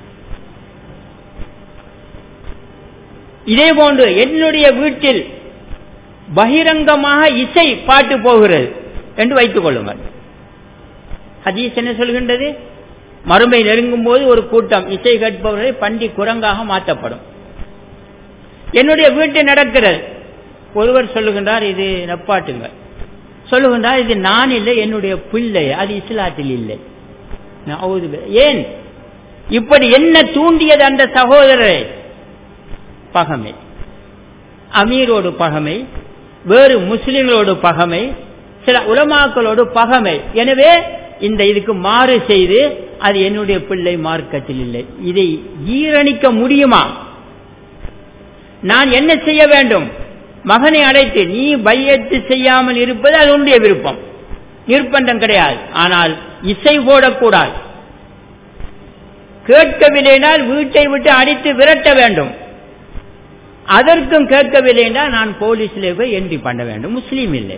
இதே போன்று என்னுடைய வீட்டில் பகிரங்கமாக இசை பாட்டு போகிறது என்று வைத்துக் கொள்ளுங்கள். ஹதீஸ் என்ன சொல்கின்றது? மறுமை நெருங்கும் போது ஒரு கூட்டம் இசை கேட்பவர்களை பண்டி குரங்காக மாற்றப்படும். என்னுடைய வீட்டில் நடக்கிறது. ஒருவர் சொல்லுகின்றார், இது நப்பாட்டுங்க. சொல்லுகின்றார், இது நான் இல்லை, என்னுடைய பிள்ளை, அது இஸ்லாத்தில் இல்லை. ஏன் இப்படி? என்ன தூண்டியது அந்த சகோதரரை? பகைமை, அமீரோடு பகைமை, வேறு முஸ்லிம்களோடு பகைமை, சில உலமாக்களோடு பகைமை. எனவே இதுக்கு மாறு செய்து, அது என்னுடைய பிள்ளை மார்க்கத்தில் இல்லை. இதை ஜீரணிக்க முடியுமா? நான் என்ன செய்ய வேண்டும்? மகனை அழைத்து, நீ பையத்து செய்யாமல் இருப்பது அது உன்னுடைய விருப்பம், நிர்பந்தம் கிடையாது. ஆனால் இசை போடக்கூடாது. கேட்கவில்லைனால் வீட்டை விட்டு அடித்து விரட்ட வேண்டும். அதற்கும் கேட்கவில்லை என்றால் நான் போலீஸ்ல போய் என்ட்ரி பண்ண வேண்டும். முஸ்லீம் இல்லை.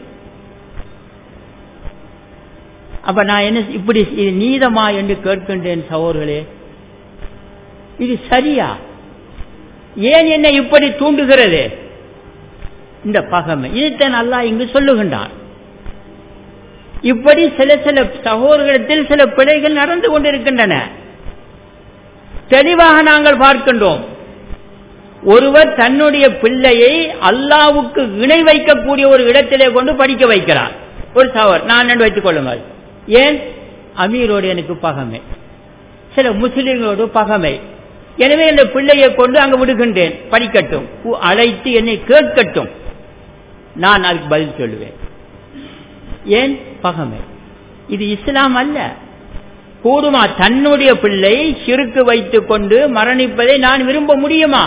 அப்ப நான் என்ன இப்படி இது நீதமா என்று கேட்கின்றேன் சகோதரர்களே. இது சரியா? ஏன் என்ன இப்படி தூண்டுகிறது? இந்த பகைமை. இதைத்தான் அல்லாஹ் இங்கு சொல்லுகின்றான். இப்படி சில சகோதரர்களிடத்தில் சில பிழைகள் நடந்து கொண்டிருக்கின்றன. தெளிவாக நாங்கள் பார்க்கின்றோம். ஒருவர் தன்னுடைய பிள்ளையை அல்லாஹ்வுக்கு இணை வைக்கக்கூடிய ஒரு இடத்திலே கொண்டு படிக்க வைக்கிறார். ஒரு சகோதரர், நான் என்று வைத்துக் கொள்ளுங்கள். ஏன்? அமீரோடு எனக்கு பகைமை, சில முஸ்லிம்களோடு பகைமை. எனவே இந்த பிள்ளையை கொண்டு அங்கு விடுகின்றேன், படிக்கட்டும், அழைத்து என்னை கேட்கட்டும், நான் அதுக்கு பதில் சொல்லுவேன். ஏன்? பகைமை. இது இஸ்லாம் அல்ல. கூடுமா தன்னுடைய பிள்ளை ஷிர்க் வைத்துக் கொண்டு மரணிப்பதை நான் விரும்ப முடியுமா?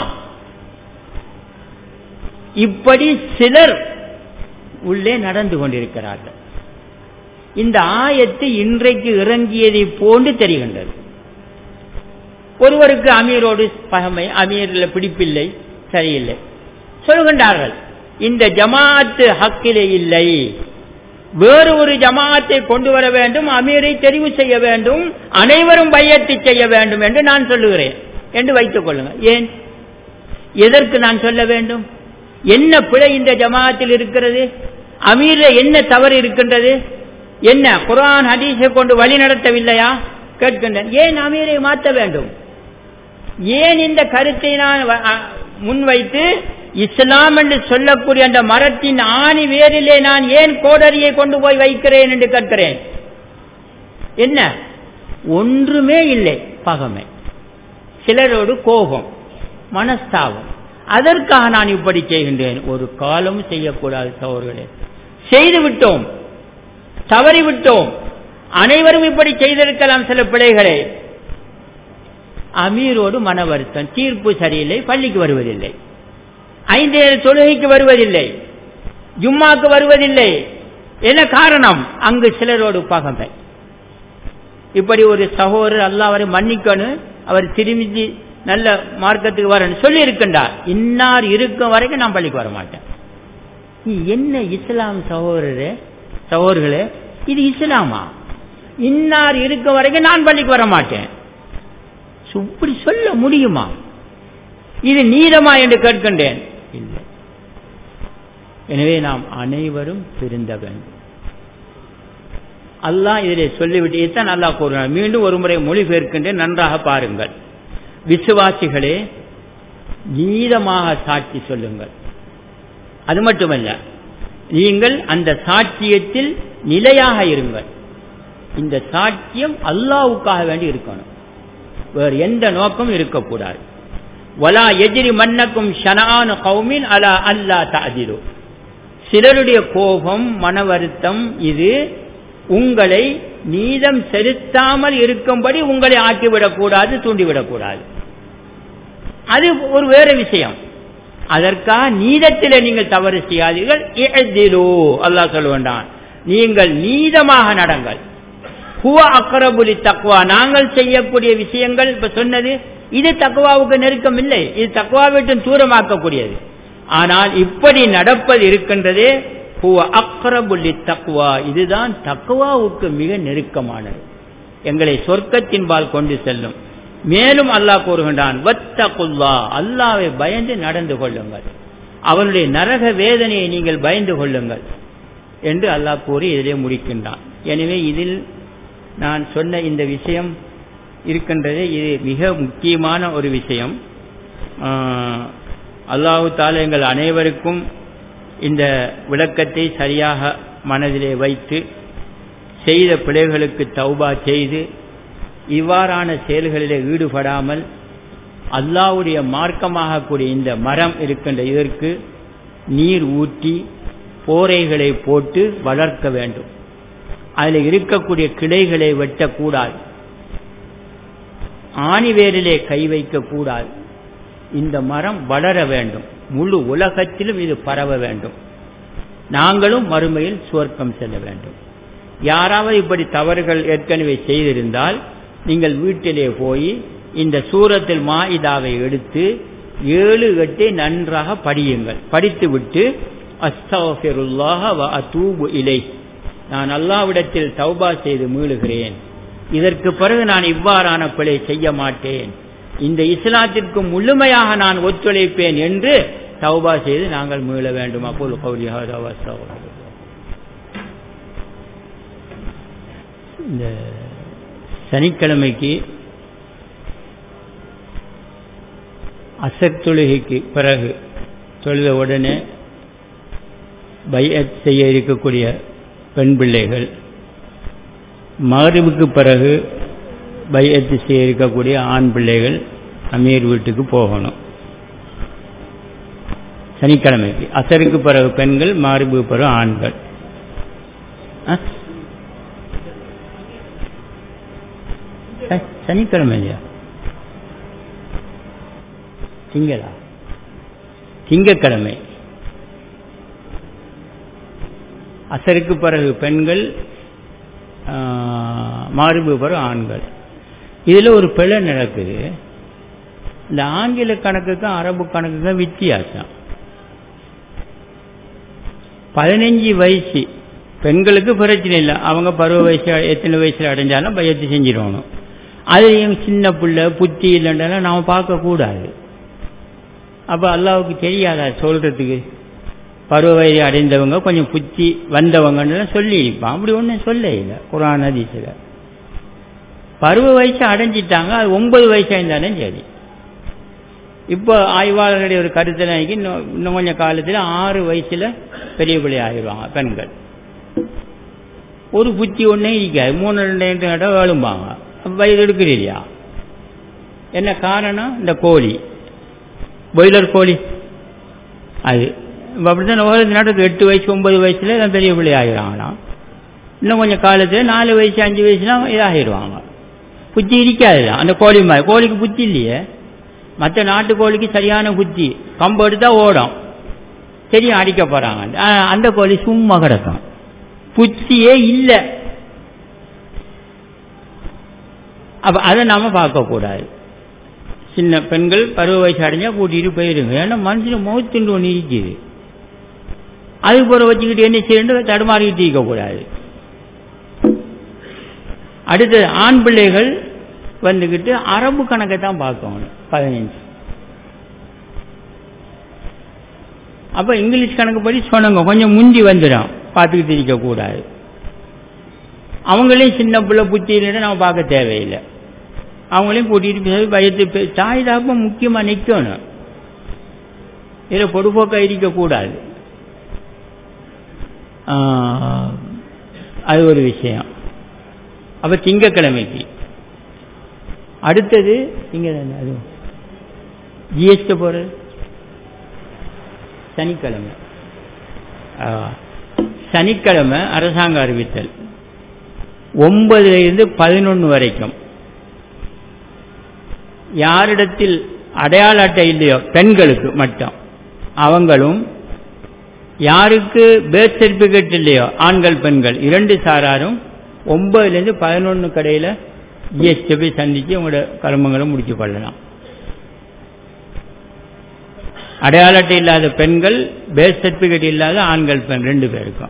இப்படி சிலர் உள்ளே நடந்து கொண்டிருக்கிறார்கள். இந்த ஆயத்து இன்றைக்கு இறங்கியதை போன்று தெரிகின்றது. ஒருவருக்கு அமீரோடு பகைமை, அமீரில் பிடிப்பில்லை, சரியில்லை சொல்கின்றார்கள். இந்த ஜமாஅத்து ஹக்கிலே இல்லை, வேறு ஒரு ஜமாஅத்தை கொண்டு வர வேண்டும், அமீரை தெரிவு செய்ய வேண்டும், அனைவரும் பையத்து செய்ய வேண்டும் என்று நான் சொல்லுகிறேன் என்று வைத்துக் கொள்ளுங்கள். ஏன்? எதற்கு நான் சொல்ல வேண்டும்? என்ன பிழை இந்த ஜமாஅத்தில் இருக்கிறது? அமீரில் என்ன தவறு இருக்கின்றது? என்ன குர்ஆன் ஹதீஸை கொண்டு வழி நடத்தவில்லையா கேட்கின்றேன். ஏன் அமீரை மாற்ற வேண்டும்? ஏன் இந்த கருத்தை நான் முன்வைத்து இஸ்லாம் என்று சொல்லக்கூடிய அந்த மரத்தின் ஆணி வேரிலே நான் ஏன் கோடரியை கொண்டு போய் வைக்கிறேன் என்று கேட்கிறேன். என்ன? ஒன்றுமே இல்லை. பகைமை, சிலரோடு கோபம், மனஸ்தாபம். அதற்காக நான் இப்படி செய்கின்றேன். ஒரு காலம் செய்யக்கூடாது சகோதரர்களே. செய்து விட்டோம், தவறிவிட்டோம். அனைவரும் இப்படி செய்திருக்கலாம் சில பிழைகளை. அமீரோடு மன வருத்தம், தீர்ப்பு சரியில்லை, பள்ளிக்கு வருவதில்லை, 5 நேர தொழுகைக்கு வருவதில்லை, ஜும்மாக்கு வருவதில்லை. என்ன காரணம்? அங்கு சிலரோடு பகமை. இப்படி ஒரு சகோதரர் அல்லாஹ் அவரை மன்னிக்கணும், அவர் திரும்பி நல்ல மார்க்கத்துக்கு வரணும் சொல்லி இருக்கின்றார். இன்னார் இருக்கும் வரைக்கும் நான் பள்ளிக்கு வர மாட்டேன். என்ன இஸ்லாம் சகோதரர்களே, இது இஸ்லாமா? இன்னார் இருக்கும் வரைக்கும் நான் பள்ளிக்கு வர மாட்டேன், இப்படி சொல்ல முடியுமா? இது நீதமா என்று கேட்கின்றேன். இல்லை. எனவே நாம் அனைவரும் திருந்த வேண்டும். அல்லாஹ் இதிலே சொல்லிவிட்டு இதான் அல்லாஹ் கூறுகிறார். மீண்டும் ஒரு முறை மொழிபெயர்க்கின்றேன், நன்றாக பாருங்கள். விசுவாசிகளே, நீதமாக சாட்சி சொல்லுங்கள். அது மட்டுமல்ல, நீங்கள் அந்த சாட்சியத்தில் நிலையாக இருங்கள். இந்த சாட்சியம் அல்லாஹ்வுக்காக வேண்டி இருக்கணும், வேறு எந்த நோக்கம் இருக்கக்கூடாது. வலா எஜ்ரி மன்னக்கும் ஷனான கௌமின் அலா அல்லா தஅதிலு. சிலருடைய கோபம், மன வருத்தம் இது உங்களை நீதம் செலுத்தாமல் இருக்கும்படி உங்களை ஆக்கிவிடக்கூடாது, தூண்டிவிடக்கூடாது. அது ஒரு வேறு விஷயம். அதற்காக நீதத்திலே நீங்கள் தவறு செய்யாதீர்கள். இஅ்திலு, அல்லாஹ் சொல்லுவான், நீங்கள் நீதமாக நடங்கள். ஹுவ அக்ரபு லித்தக்வா, நாங்கள் செய்யக்கூடிய விஷயங்கள் இப்ப சொன்னது இது தக்வாவுக்கு நெருக்கம் இல்லை, இது தக்வாவை விட்டு தூரமாக்கக்கூடியது. ஆனால் இப்படி நடப்பது இருக்கின்றதே, ஹுவ அக்ரபு லித்தக்வா, இதுதான் தக்வாவுக்கு மிக நெருக்கமானது, எங்களை சொர்க்கத்தின்பால் கொண்டு செல்லும். மேலும் அல்லாஹ் கூறுகின்றான், வத்தகுல்லாஹ், அல்லாஹ்வை பயந்து நடந்து கொள்ளுங்கள், அவனுடைய நரக வேதனையை நீங்கள் பயந்து கொள்ளுங்கள் என்று அல்லாஹ் கூறி இதிலே முடிக்கின்றான். எனவே இதில் நான் சொன்ன இந்த விஷயம் இருக்கின்றதே, இது மிக முக்கியமான ஒரு விஷயம். அல்லாஹு தஆலா எங்கள் அனைவருக்கும் இந்த விளக்கத்தை சரியாக மனதிலே வைத்து செய்த பிழைகளுக்கு தௌபா செய்து இவ்வாறான செயல்களிலே ஈடுபடாமல் அல்லாஹ்வுடைய மார்க்கமாக கூடிய இந்த மரம் இருக்கின்ற இதற்கு நீர் ஊற்றி போரைகளை போட்டு வளர்க்க வேண்டும். அதில் இருக்கக்கூடிய கிளைகளை வெட்டக்கூடாது, ஆணிவேரிலே கை வைக்கக்கூடாது. இந்த மரம் வளர வேண்டும், முழு உலகத்திலும் இது பரவ வேண்டும், நாங்களும் மறுமையில் சுவர்க்கம் செல்ல வேண்டும். யாராவது இப்படி தவறுகள் ஏற்கனவே செய்திருந்தால் நீங்கள் வீட்டிலே போய் இந்த சூரத்துல் மாஇதாவை எடுத்து 7-8 நன்றாக படியுங்கள். படித்துவிட்டு அஸ்தக்ஃபிருல்லாஹ வ அதூபு இலைஹ், நான் அல்லாஹ்விடத்தில் தௌபா செய்து மீளுகிறேன், இதற்கு பிறகு நான் இவ்வாறான பிழை செய்ய மாட்டேன், இந்த இஸ்லாத்திற்கு முழுமையாக நான் ஒத்துழைப்பேன் என்று தௌபா செய்து நாங்கள் மீள வேண்டும். அப்போது கௌலி ஹாதா வ அஸ்தக்ஃபிருல்லாஹ். இந்த சனிக்கிழமைக்கு அசர் தொழுகைக்கு பிறகு தொழுத உடனே பைஅத் செய்ய இருக்கக்கூடிய பெண் பிள்ளைகள், மக்ரிபுக்கு பிறகு பைஅத் செய்ய இருக்கக்கூடிய ஆண் பிள்ளைகள் அமீர் வீட்டுக்கு போகணும். சனிக்கிழமைக்கு அசருக்கு பிறகு பெண்கள், மக்ரிபுக்கு பிறகு ஆண்கள். சனிக்கிழமை இல்லையா? திங்கக்கிழமை அசருக்கு பிறகு பெண்கள், மக்ரிபுக்கு பிறகு ஆண்கள். இதில் ஒரு பிழை நடக்குது. இந்த ஆங்கில கணக்குக்கும் அரபு கணக்குக்கும் வித்தியாசம். 15 வயசு பெண்களுக்கு பிரச்சனை இல்லை, அவங்க பருவ வயசு எத்தனை வயசுல அடைஞ்சாலும் பையத்து செஞ்சிடணும். அதையும் சின்ன பிள்ளை புத்தி இல்லைன்றலாம் நாம் பார்க்கக்கூடாது. அப்போ அல்லாஹ்வுக்கு தெரியாதா சொல்றதுக்கு? பருவ வயது அடைந்தவங்க கொஞ்சம் புத்தி வந்தவங்கன்னு சொல்லியிருப்பான். அப்படி ஒன்றும் சொல்ல இல்லை குர்ஆன் ஹதீஸ்ல. பருவ வயசு அடைஞ்சிட்டாங்க, அது 9 வயசாக இருந்தாலும் சரி. இப்போ ஆய்வாளர்களுடைய ஒரு கருத்தில் இன்னும் கொஞ்சம் காலத்தில் 6 வயசுல பெரிய பிள்ளை ஆகிடுவாங்க பெண்கள். ஒரு புத்தி ஒன்றே இருக்காது, 3-2 கட்டம் வேளும்பாங்க. வயது எடுக்கிறீங்களா? என்ன காரணம்? இந்த கோழி, பாய்லர் கோழி, அது அப்படித்தான் உலகத்து நாட்டுக்கு 8 வயசு 9 வயசுல பெரிய பிள்ளை ஆகிறாங்களாம். இன்னும் கொஞ்சம் காலத்தில் 4 வயசு 5 வயசுலாம் இதாகிடுவாங்க. புத்தி இருக்காது. அந்த கோழி மாதிரி கோழிக்கு புத்தி இல்லையே. மற்ற நாட்டு கோழிக்கு சரியான புத்தி, கம்பு எடுத்தா ஓடும், தெரியும் அடிக்க போறாங்க. அந்த கோழி சும்மா கிடக்கும், புத்தியே இல்லை. அப்ப அதை நாம பார்க்கக்கூடாது. சின்ன பெண்கள் பருவ வயசு அடைஞ்சா கூட்டிட்டு போயிடுங்க. ஏன்னா மனுஷன் மௌத்துண்டு ஒன்று இருக்குது, அது போற வச்சுக்கிட்டு என்ன செய்யணும், தடுமாறிக்கிட்டு இருக்கக்கூடாது. அடுத்தது ஆண் பிள்ளைகள் வந்துக்கிட்டு அரபு கணக்கை தான் பார்க்கணும் 15. அப்ப இங்கிலீஷ் கணக்கு படி சொன்னங்க கொஞ்சம் முந்தி வந்துடும், பார்த்துக்கிட்டு இருக்கக்கூடாது. அவங்களையும் சின்ன பிள்ளை புத்தியில நம்ம பார்க்க தேவையில்லை. அவங்களையும் கூட்டிட்டு பயத்து தாய் தாப்பம் முக்கியமா நிற்கணும், இதில் பொடுபோக்க இருக்கக்கூடாது. அது ஒரு விஷயம். அப்ப திங்கக்கிழமைக்கு அடுத்தது இங்க அது ஜிஎஸ்டி போறது சனிக்கிழமை. சனிக்கிழமை அரசாங்க அறிவித்தல் 9 to 11 வரைக்கும் யாரிடத்தில் அடையாள அட்டை இல்லையோ பெண்களுக்கு மட்டும், அவங்களும் யாருக்கு பேர்த் சர்டிபிகேட் இல்லையோ ஆண்கள் பெண்கள் 2 சாராரும் 9 to 11 கடையில் ஜிஎஸ்டி போய் சந்திச்சு உங்களோட கர்மங்களை முடிச்சு கொள்ளலாம். அடையாள அட்டை இல்லாத பெண்கள், பேர்த் சர்டிபிகேட் இல்லாத ஆண்கள் பெண் 2 பேருக்கும்.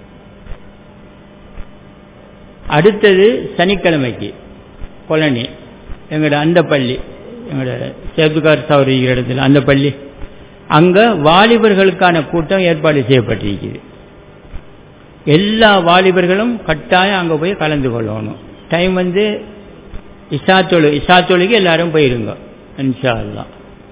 அடுத்தது சனிக்கிழமைக்கு கொலனி எங்களோட அந்த பள்ளி, எங்களோட சேதுகார் சௌரி இடத்துல அந்த பள்ளி, அங்க வாலிபர்களுக்கான கூட்டம் ஏற்பாடு செய்யப்பட்டிருக்குது. எல்லா வாலிபர்களும் கட்டாயம் அங்க போய் கலந்து கொள்ளணும். டைம் இசாத்தொழுக்கு எல்லாரும் போயிருங்க இன்ஷா அல்லாஹ்.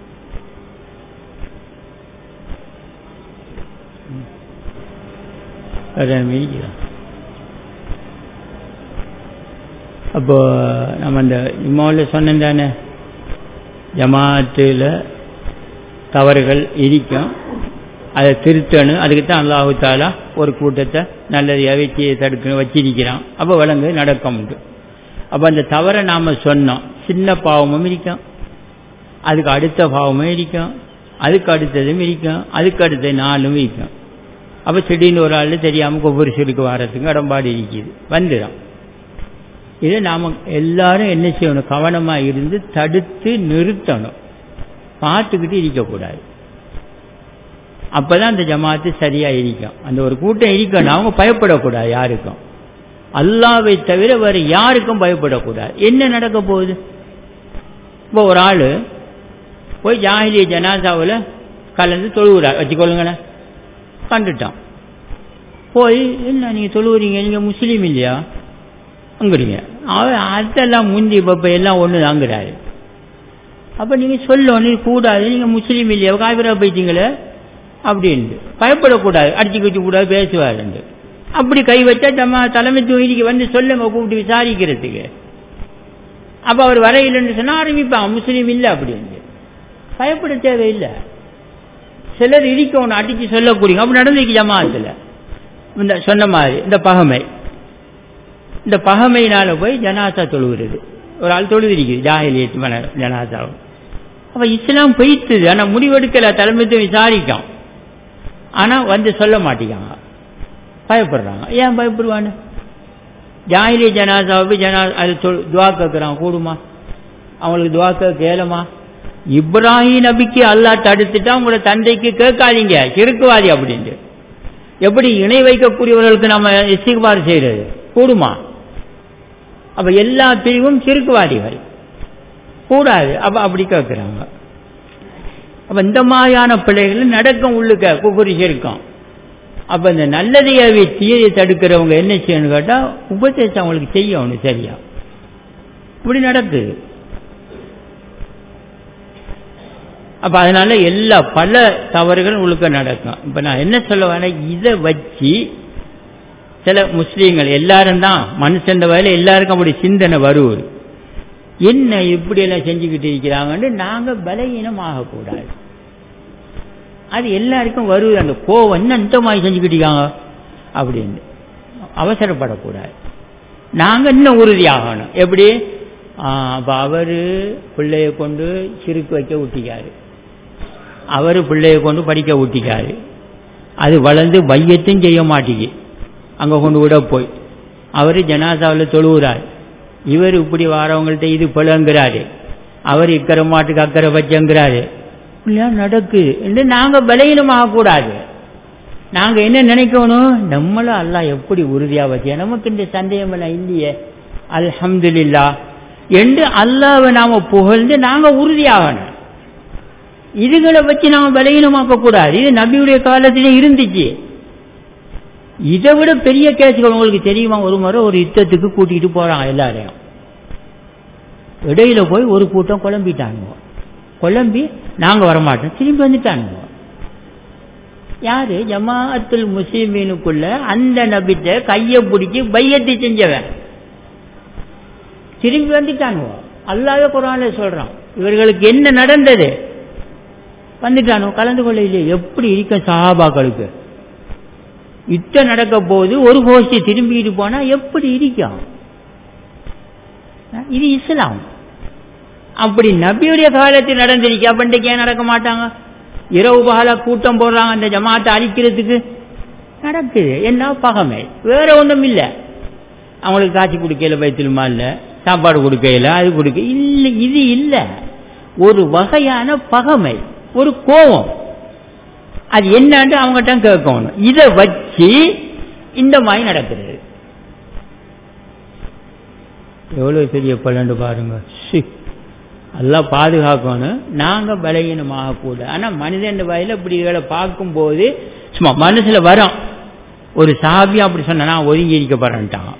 அப்போ நம்ம அந்த இம்மாவில் சொன்னேன் தானே, ஜமாத்தில் தவறுகள் இருக்கும், அதை திருத்தணும். அதுக்கு தான் அல்லாஹு தாலா ஒரு கூட்டத்தை நல்லதையாக வச்சு தடுக்கணும் வச்சிருக்கிறான். அப்போ வழங்கு நடக்க முடியும். அப்போ அந்த தவறை நாம் சொன்னோம், சின்ன பாவமும் இருக்கும், அதுக்கு அடுத்த பாவமும் இருக்கும், அதுக்கு அடுத்ததும் இருக்கும், அதுக்கு அடுத்த நாளும் இருக்கும். அப்போ திடீர்னு ஒரு ஆள் தெரியாமல் ஒவ்வொரு சிறுக்கு வாரத்துக்கு இடம்பாடு இருக்குது வந்துடும். இதை நாம் எல்லாரும் என்ன செய்யணும், கவனமாக இருந்து தடுத்து நிறுத்தணும், பார்த்துக்கிட்டு இருக்கக்கூடாது. அப்பதான் அந்த ஜமாத்து சரியா இருக்கும். அந்த ஒரு கூட்டம் இருக்கணும், அவங்க பயப்படக்கூடாது யாருக்கும், அல்லாஹ்வை தவிர வேற யாருக்கும் பயப்படக்கூடாது. என்ன நடக்க போகுது? இப்போ ஒரு ஆள் போய் ஜாஹிலிய ஜனாசாவில் கலந்து தொழுகிறார் வச்சுக்கொள்ளுங்களேன், கண்டுட்டான். போய் என்ன நீங்கள் தொழுவுறீங்க, நீங்கள் முஸ்லீம் இல்லையா அங்குறீங்க, அதெல்லாம் முந்தி இப்போ எல்லாம் ஒன்று தாங்கிறாரு. அப்போ நீங்கள் சொல்லணும் கூடாது, நீங்கள் முஸ்லீம் இல்லையா காவிரா போயிட்டீங்களே அப்படின்ட்டு பயப்படக்கூடாது, அடிச்சு வச்சு கூடாது பேசுவாருண்டு. அப்படி கை வச்சா நம்ம தலைமை தொகுதிக்கு வந்து சொல்லுங்க கூப்பிட்டு விசாரிக்கிறதுக்கு. அப்போ அவர் வரையில்லைன்னு சொன்னால் ஆரம்பிப்பான் முஸ்லீம் இல்லை அப்படின்னு. பயப்பட தேவையில்லை. சிலர் இருக்கணும் அடிச்சு சொல்லக்கூடிய அப்படி நடந்துருக்கு ஜமாத்தில். இந்த சொன்ன மாதிரி இந்த பகமையினால போய் ஜனாசா தொழுகிறது. ஒரு ஆள் தொழுதிருக்குது ஜாஹிலியத் ஜனாசாவும். அப்ப இஸ்லாம் போயிட்டுது, ஆனா முடிவெடுக்கல, தலைமைத்துவம் விசாரிக்கும், ஆனா வந்து சொல்ல மாட்டேங்காங்க, பயப்படுறாங்க. ஏன் பயப்படுவான்னு? ஜாஹிலிய ஜனாசாவை அது துவா கேட்கிறான், கூடுமா அவங்களுக்கு துவா கேளமா? இப்ராஹிம் நபிக்கு அல்லாஹ் தடுத்துட்டா உங்களோட தந்தைக்கு கேட்காதீங்க சிறுக்குவாதி அப்படின்ட்டு. எப்படி இணை வைக்கக்கூடியவர்களுக்கு நம்ம இஸ்திக்பார் செய்யறது கூடுமா? அப்ப எல்லா பிரிவும் சிறுக்குவாதிகள் கூடாது. அப்ப அப்படி கேட்கிறாங்க. அப்ப இந்த மாதிரியான பிள்ளைகள் நடக்கும், உள்ளுக்க குஃபுரி இருக்கும். அப்ப இந்த நல்லதையாவே தீயை தடுக்கிறவங்க என்ன செய்யணும் கேட்டா உபதேசம் அவங்களுக்கு செய்யணும் சரியா. இப்படி நடக்குது. அப்ப அதனால எல்லா பல தவறுகள் உங்களுக்கு நடக்கும். இப்ப நான் என்ன சொல்ல வரேன், இதை வச்சு சில முஸ்லீம்கள் எல்லாரும் தான் மனுஷன் வகையில் எல்லாருக்கும் அப்படி சிந்தனை வருவது, என்ன இப்படி எல்லாம் செஞ்சுக்கிட்டு இருக்கிறாங்கன்னு நாங்க பலகீனம் ஆகக்கூடாது. அது எல்லாருக்கும் வருவது, அந்த கோவம் என்ன இந்த மாதிரி செஞ்சுக்கிட்டு இருக்காங்க அப்படின்னு. அவசரப்படக்கூடாது. நாங்கள் இன்னும் உறுதியாகணும். எப்படி? அப்போ அவர் பிள்ளைய கொண்டு சிறுக்கு வைக்க ஊட்டிக்காரு, அவர் பிள்ளைய கொண்டு படிக்க ஊட்டிக்காரு, அது வளர்ந்து பையத்தும் செய்ய மாட்டேங்கி அங்கே கொண்டு விட போய் அவர் ஜனாசாவில் தொழுகிறார். இவர் இப்படி வாரவங்கள்ட்ட இது பிள்ளைங்கிறாரு, அவர் இக்கரை மாட்டுக்கு அக்கறை வச்சங்கிறாரு. இப்படியா நடக்குது என்று நாங்கள் பலகீனமாகக்கூடாது. நாங்கள் என்ன நினைக்கணும்? நம்மளும் அல்லாஹ் எப்படி உறுதியாக வச்ச, நமக்கு இந்த சந்தேகம் எல்லாம் இல்லையே, அல்ஹம்துலில்லாஹ் என்று அல்லாஹ்வை நாம புகழ்ந்து நாங்கள் உறுதியாகணும். இதுகளை வச்சு நாம பலகீனமாக்க கூடாது. இது நபியுடைய காலத்திலே இருந்துச்சு. இதை விட பெரிய கேசுகள் உங்களுக்கு தெரியுமா? ஒரு முறை ஒரு யுத்தத்துக்கு கூட்டிகிட்டு போறாங்க எல்லாரையும். இடையில போய் ஒரு கூட்டம் குழம்பிட்டானுங்க. குழம்பி நாங்க வரமாட்டோம் திரும்பி வந்துட்டானுங்க. யாரு? ஜமாஅத்துல் முஸ்லிமீனுக்குள்ள அந்த நபிட்ட கையை பிடிச்சி பையத்தை செஞ்சவன் திரும்பி வந்துட்டானுங்க. அல்லாஹ்வே குர்ஆன்ல சொல்றான் இவர்களுக்கு என்ன நடந்தது. வந்துட்டானுங்க, கலந்து கொள்ள இல்லையே. எப்படி இருக்க சஹாபாக்களுக்கு? யுத்தம் நடக்க போது ஒரு கோஷ்டி திரும்பிட்டு போனா எப்படி இருக்கும்? இது இஸ்லாம். அப்படி நபியுடைய காலத்தில் நடந்திருக்கு. அப்ப இன்றைக்கு ஏன் நடக்க மாட்டாங்க? இரவு பகல கூட்டம் போடுறாங்க அந்த ஜமாத்தை அழிக்கிறதுக்கு. நடக்குது. என்ன? பகமை, வேற ஒன்றும் இல்லை. அவங்களுக்கு காட்சி கொடுக்கல, பைத்துல் மால்ல சாப்பாடு கொடுக்கல, அது கொடுக்க இல்லை. இது இல்லை, ஒரு வகையான பகமை, ஒரு கோபம். அது என்னன்னு அவங்ககிட்ட கேட்கணும். இதை வச்சு இந்த மாதிரி நடக்கிறது. எவ்வளவு பெரிய பலண்டு பாருங்க. எல்லாம் பாதுகாக்கணும். நாங்க பலகீனமாக கூட. ஆனா மனிதன் வாயில இப்படி இவளை பார்க்கும்போது சும்மா மனசுல வரும். ஒரு சாபியா அப்படி சொன்னா நான் ஒதுங்கி இருக்க போறேன்ட்டாங்க.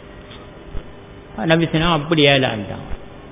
நபி சொன்னா அப்படி ஏலான்ட்டாங்க.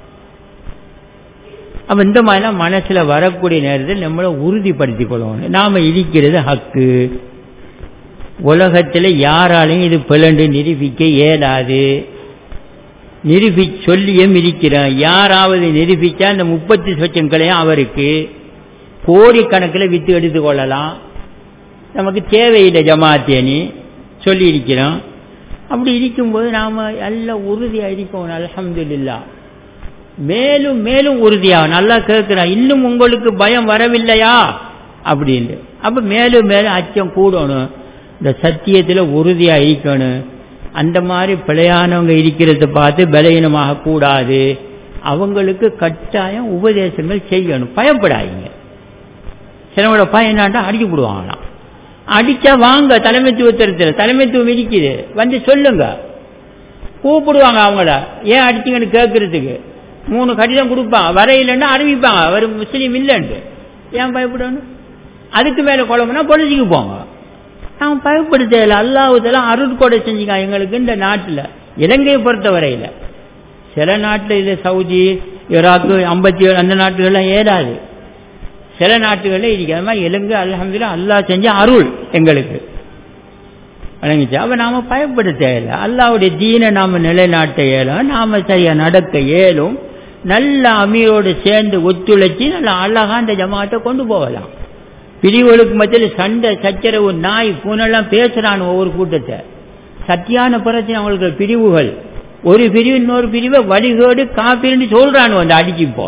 அப்ப இந்த மாதிரிலாம் மனசுல வரக்கூடிய நேரத்தில் நம்மளை உறுதிப்படுத்திக் கொள்ளணும். நாம இருக்கிறது ஹக்கு. உலகத்தில் யாராலையும் இது பிளண்டு நிரூபிக்க இயலாது. சொல்லியும் இருக்கிறோம். யாராவது நிரூபிச்சா அந்த 30 சொச்சங்களையும் அவருக்கு கோடிக்கணக்கில் வித்து எடுத்து கொள்ளலாம். நமக்கு தேவையில்லை ஜமாத்தேனி சொல்லி இருக்கிறோம். அப்படி இருக்கும்போது நாம எல்லாம் உறுதியாக இருக்கணும். அல்ஹம்துலில்லாஹ். மேலும் மேலும் உறுதியாக நல்லா கேட்கிறான். இன்னும் உங்களுக்கு பயம் வரவில்லையா அப்படின்னு. அப்ப மேலும் மேலும் அச்சம் கூடணும். இந்த சத்தியத்தில் உறுதியாக இருக்கணும். அந்த மாதிரி பிழையானவங்க இருக்கிறத பார்த்து பலகீனமாக கூடாது. அவங்களுக்கு கட்டாயம் உபதேசங்கள் செய்யணும். பயப்படாதீங்க. சிலவோட பயம் என்னாட்டா அடிக்க போடுவாங்களாம். அடிச்சா வாங்க தலைமைத்துவத்தில் தலைமைத்துவம் இருக்குது வந்து சொல்லுங்க. கூப்பிடுவாங்க அவங்கள. ஏன் அடிச்சிங்கன்னு கேட்கறதுக்கு 3 கடிதம் கொடுப்பாங்க. வரையிலன்னா அறிவிப்பாங்க அவர் முஸ்லீம் இல்லைன்னு. ஏன் பயப்படணும்? அதுக்கு மேல குழம்புனா பொலிசிக்கு போங்க. நாம் பயப்படுத்தல. அல்லாஹ்வுதஆலா அருட்கொடை செஞ்சுக்காங்க எங்களுக்கு. இந்த நாட்டில் இலங்கையை பொறுத்த வரையில சில நாட்டில் இது சவுதி, ஈராக்கு, 57 அந்த நாட்டுகள்லாம் ஏறாது. சில நாட்டுகளில் இருக்கிற இலங்கை அல்ஹம்துலில்லாஹ் அல்லாஹ் செஞ்ச அருள் எங்களுக்கு வழங்கிச்சு. அப்ப நாம பயப்பட தேவையில்லை. அல்லாஹ்வுடைய தீனை நாம நிலைநாட்ட இயலும். நாம சரியா நடக்க இயலும். நல்ல அமீரோடு சேர்ந்து ஒத்துழைச்சி நல்ல அழகா அந்த ஜமாத்தை கொண்டு போகலாம். பிரிவுகளுக்கு மத்தியில் சண்டை சச்சரவு நாய் பூனெல்லாம் பேசுறான். ஒவ்வொரு கூட்டத்தை சத்தியான பிரச்சனை அவங்களுக்கு பிரிவுகள். ஒரு பிரிவு இன்னொரு பிரிவை வழிகேடு காப்பீர்னு சொல்றானு அந்த அடிச்சுப்போ.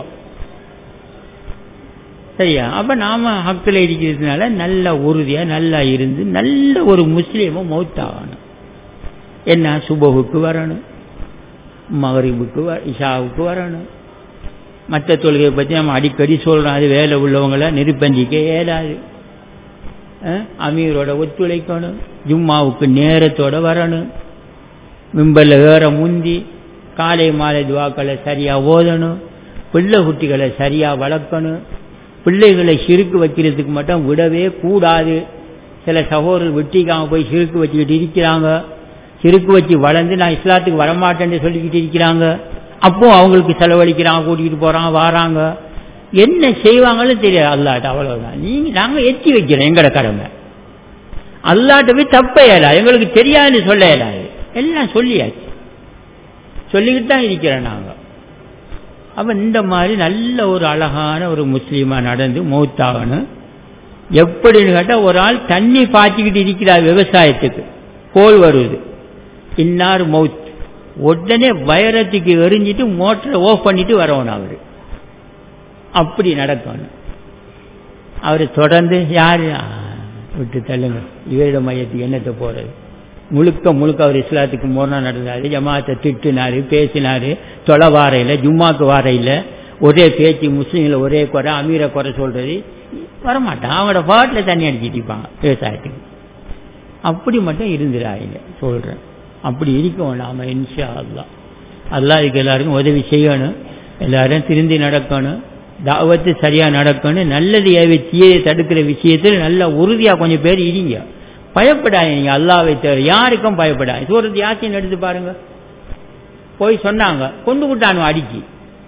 சரியா? அப்ப நாம ஹக்கில் இருக்கிறதுனால நல்ல உறுதியா நல்லா இருந்து நல்ல ஒரு முஸ்லீமும் மௌத்தாகணும். என்ன? சுபஹுக்கு வரணும், மகரிபுக்கு இஷாவுக்கு வரணும். மற்ற தொழுகையை பற்றி நம்ம அடிக்கடி சொல்றோம். அது வேலை உள்ளவங்கள நிர்பந்திக்க இயலாது. அமீரோட ஒத்துழைக்கணும். ஜும்மாவுக்கு நேரத்தோட வரணும். மிம்பர்ல வேற முந்தி காலை மாலை துவாக்களை சரியா ஓதணும். பிள்ளை குட்டிகளை சரியா வளர்க்கணும். பிள்ளைகளை சிறுக்கு வைக்கிறதுக்கு மட்டும் விடவே கூடாது. சில சகோதரர்கள் வெட்டிக்காம போய் சிறுக்கு வச்சுக்கிட்டு இருக்கிறாங்க. சிறுக்கு வச்சு வளர்ந்து நான் இஸ்லாத்துக்கு வரமாட்டேன்னு சொல்லிக்கிட்டு இருக்கிறாங்க. அப்போ அவங்களுக்கு செலவழிக்கிறாங்க, கூட்டிகிட்டு போறாங்க, வராங்க. என்ன செய்வாங்கன்னு தெரியாது அல்லாட்ட. அவ்வளவுதான். நாங்க எத்தி வைக்கிறோம் எங்கட கடமை. அல்லாட்ட போய் தப்ப இயலாது. எங்களுக்கு தெரியாதுன்னு சொல்ல இயலாது. எல்லாம் சொல்லியாச்சு, சொல்லிக்கிட்டு தான் இருக்கிறோம் நாங்க. அப்ப இந்த மாதிரி நல்ல ஒரு அழகான ஒரு முஸ்லீமா நடந்து மௌத்தாகணும். எப்படின்னு கேட்டா, ஒரு ஆள் தண்ணி பாய்ச்சிக்கிட்டு இருக்கிறார் விவசாயத்துக்கு, கோல் வருது. இன்னார் மவுத், உடனே வைரத்துக்கு எரிஞ்சிட்டு மோட்டரை ஆஃப் பண்ணிட்டு வரணும். அவரு அப்படி நடக்கணும். அவரு தொடர்ந்து யாரு விட்டு தள்ளுங்க, இவரிட மையத்துக்கு என்னத்தை போறது, முழுக்க முழுக்க அவர் இஸ்லாத்துக்கு மோனா நடந்தாரு, ஜமாத்தை திட்டுனாரு, பேசினாரு, தொலை வாரையில் ஜும்மாக்கு வாரையில் ஒரே பேச்சு, முஸ்லீம்ல ஒரே குறை, அமீரை குறை சொல்றது வரமாட்டான். அவங்களோட பாட்டில் தண்ணி அடிச்சுட்டு இருப்பாங்க விவசாயத்துக்கு. அப்படி மட்டும் இருந்துடாங்க சொல்றேன். அப்படி இருக்கோம் நாம இன்ஷா அல்லாஹ். அல்லாஹ் இதுக்கு எல்லாருக்கும் உதவி செய்யணும், எல்லாரும் திருந்தி நடக்கணும், தாவத்து சரியா நடக்கணும், நல்லது ஏவி தீயை தடுக்கிற விஷயத்தில் நல்ல உறுதியா கொஞ்சம் பேர் இருங்க. பயப்படாதீங்க, நீங்க அல்லாஹ்வை தவிர யாருக்கும் பயப்படாது. சூரத் யாசீன் எடுத்து பாருங்க, போய் சொன்னாங்க கொண்டு விட்டானு அடிச்சு,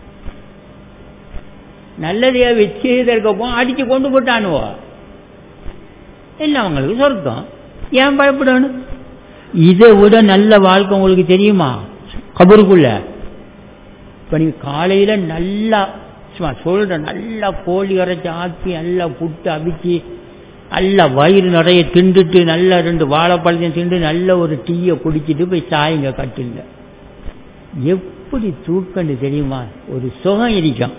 நல்லது ஏவி செய்தற்கப்போ அடிச்சு கொண்டு விட்டானுவோ, இல்லை அவங்களுக்கு சொர்க்கம். ஏன் பயப்படணும்? இதை விட நல்ல வாழ்க்கை உங்களுக்கு தெரியுமா கபருக்குள்ள? இப்ப நீங்க காலையில நல்லா சொல்ற நல்லா கோழி அரைச்சி ஆக்கி நல்லா புட்டு அவிச்சு நல்லா வயிறு நிறைய திண்டுட்டு நல்லா 2 வாழைப்பழத்தையும் திண்டு நல்ல ஒரு டீயை குடிச்சிட்டு போய் சாயுங்க கட்டில்ல. எப்படி தூக்கண்டு தெரியுமா? ஒரு சுகம் இருக்கும்.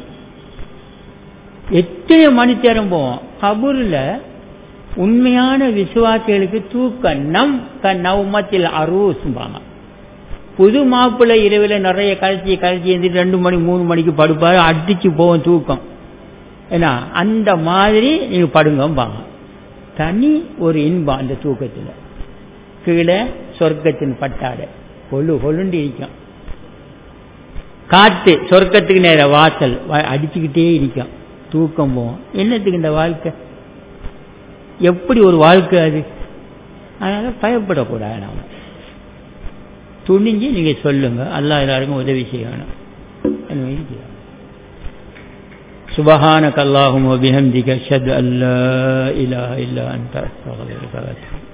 எத்தனை மணி நேரம் போவோம் கபூர்ல. உண்மையான விசுவாசிகளுக்கு தூக்கம் நம் நவமத்தில் அரூசும்பாங்க. புது மாப்பிள்ளை இரவில் நிறைய கழிச்சி எழுந்திட்டு 2 மணி 3 மணிக்கு படுப்பாரு, அடிச்சு போவோம் தூக்கம். ஏன்னா அந்த மாதிரி நீங்க படுங்கம்பாங்க. தனி ஒரு இன்பம் அந்த தூக்கத்தில். கீழே சொர்க்கத்தின் பட்டாடை கொள்ளு கொள்ளுண்டு இருக்கும். காத்து சொர்க்கத்துக்கு நேர வாசல் அடிச்சுக்கிட்டே இருக்கும். தூக்கம் போவோம். என்னத்துக்கு இந்த வாழ்க்கை? எப்படி ஒரு வாழ்க்கை அது? அதனால பயப்படக்கூடாது. நாம துணிஞ்சு நீங்க சொல்லுங்க, அல்லாஹ் எல்லாருக்கும் உதவி செய்யணும். சுபஹானக அல்லாஹும்ம வபிஹம்திக அஷ்ஹது அல்லா இலாஹா இல்லா அன்த அஸ்தக்ஃபிருக வ அத்தூபு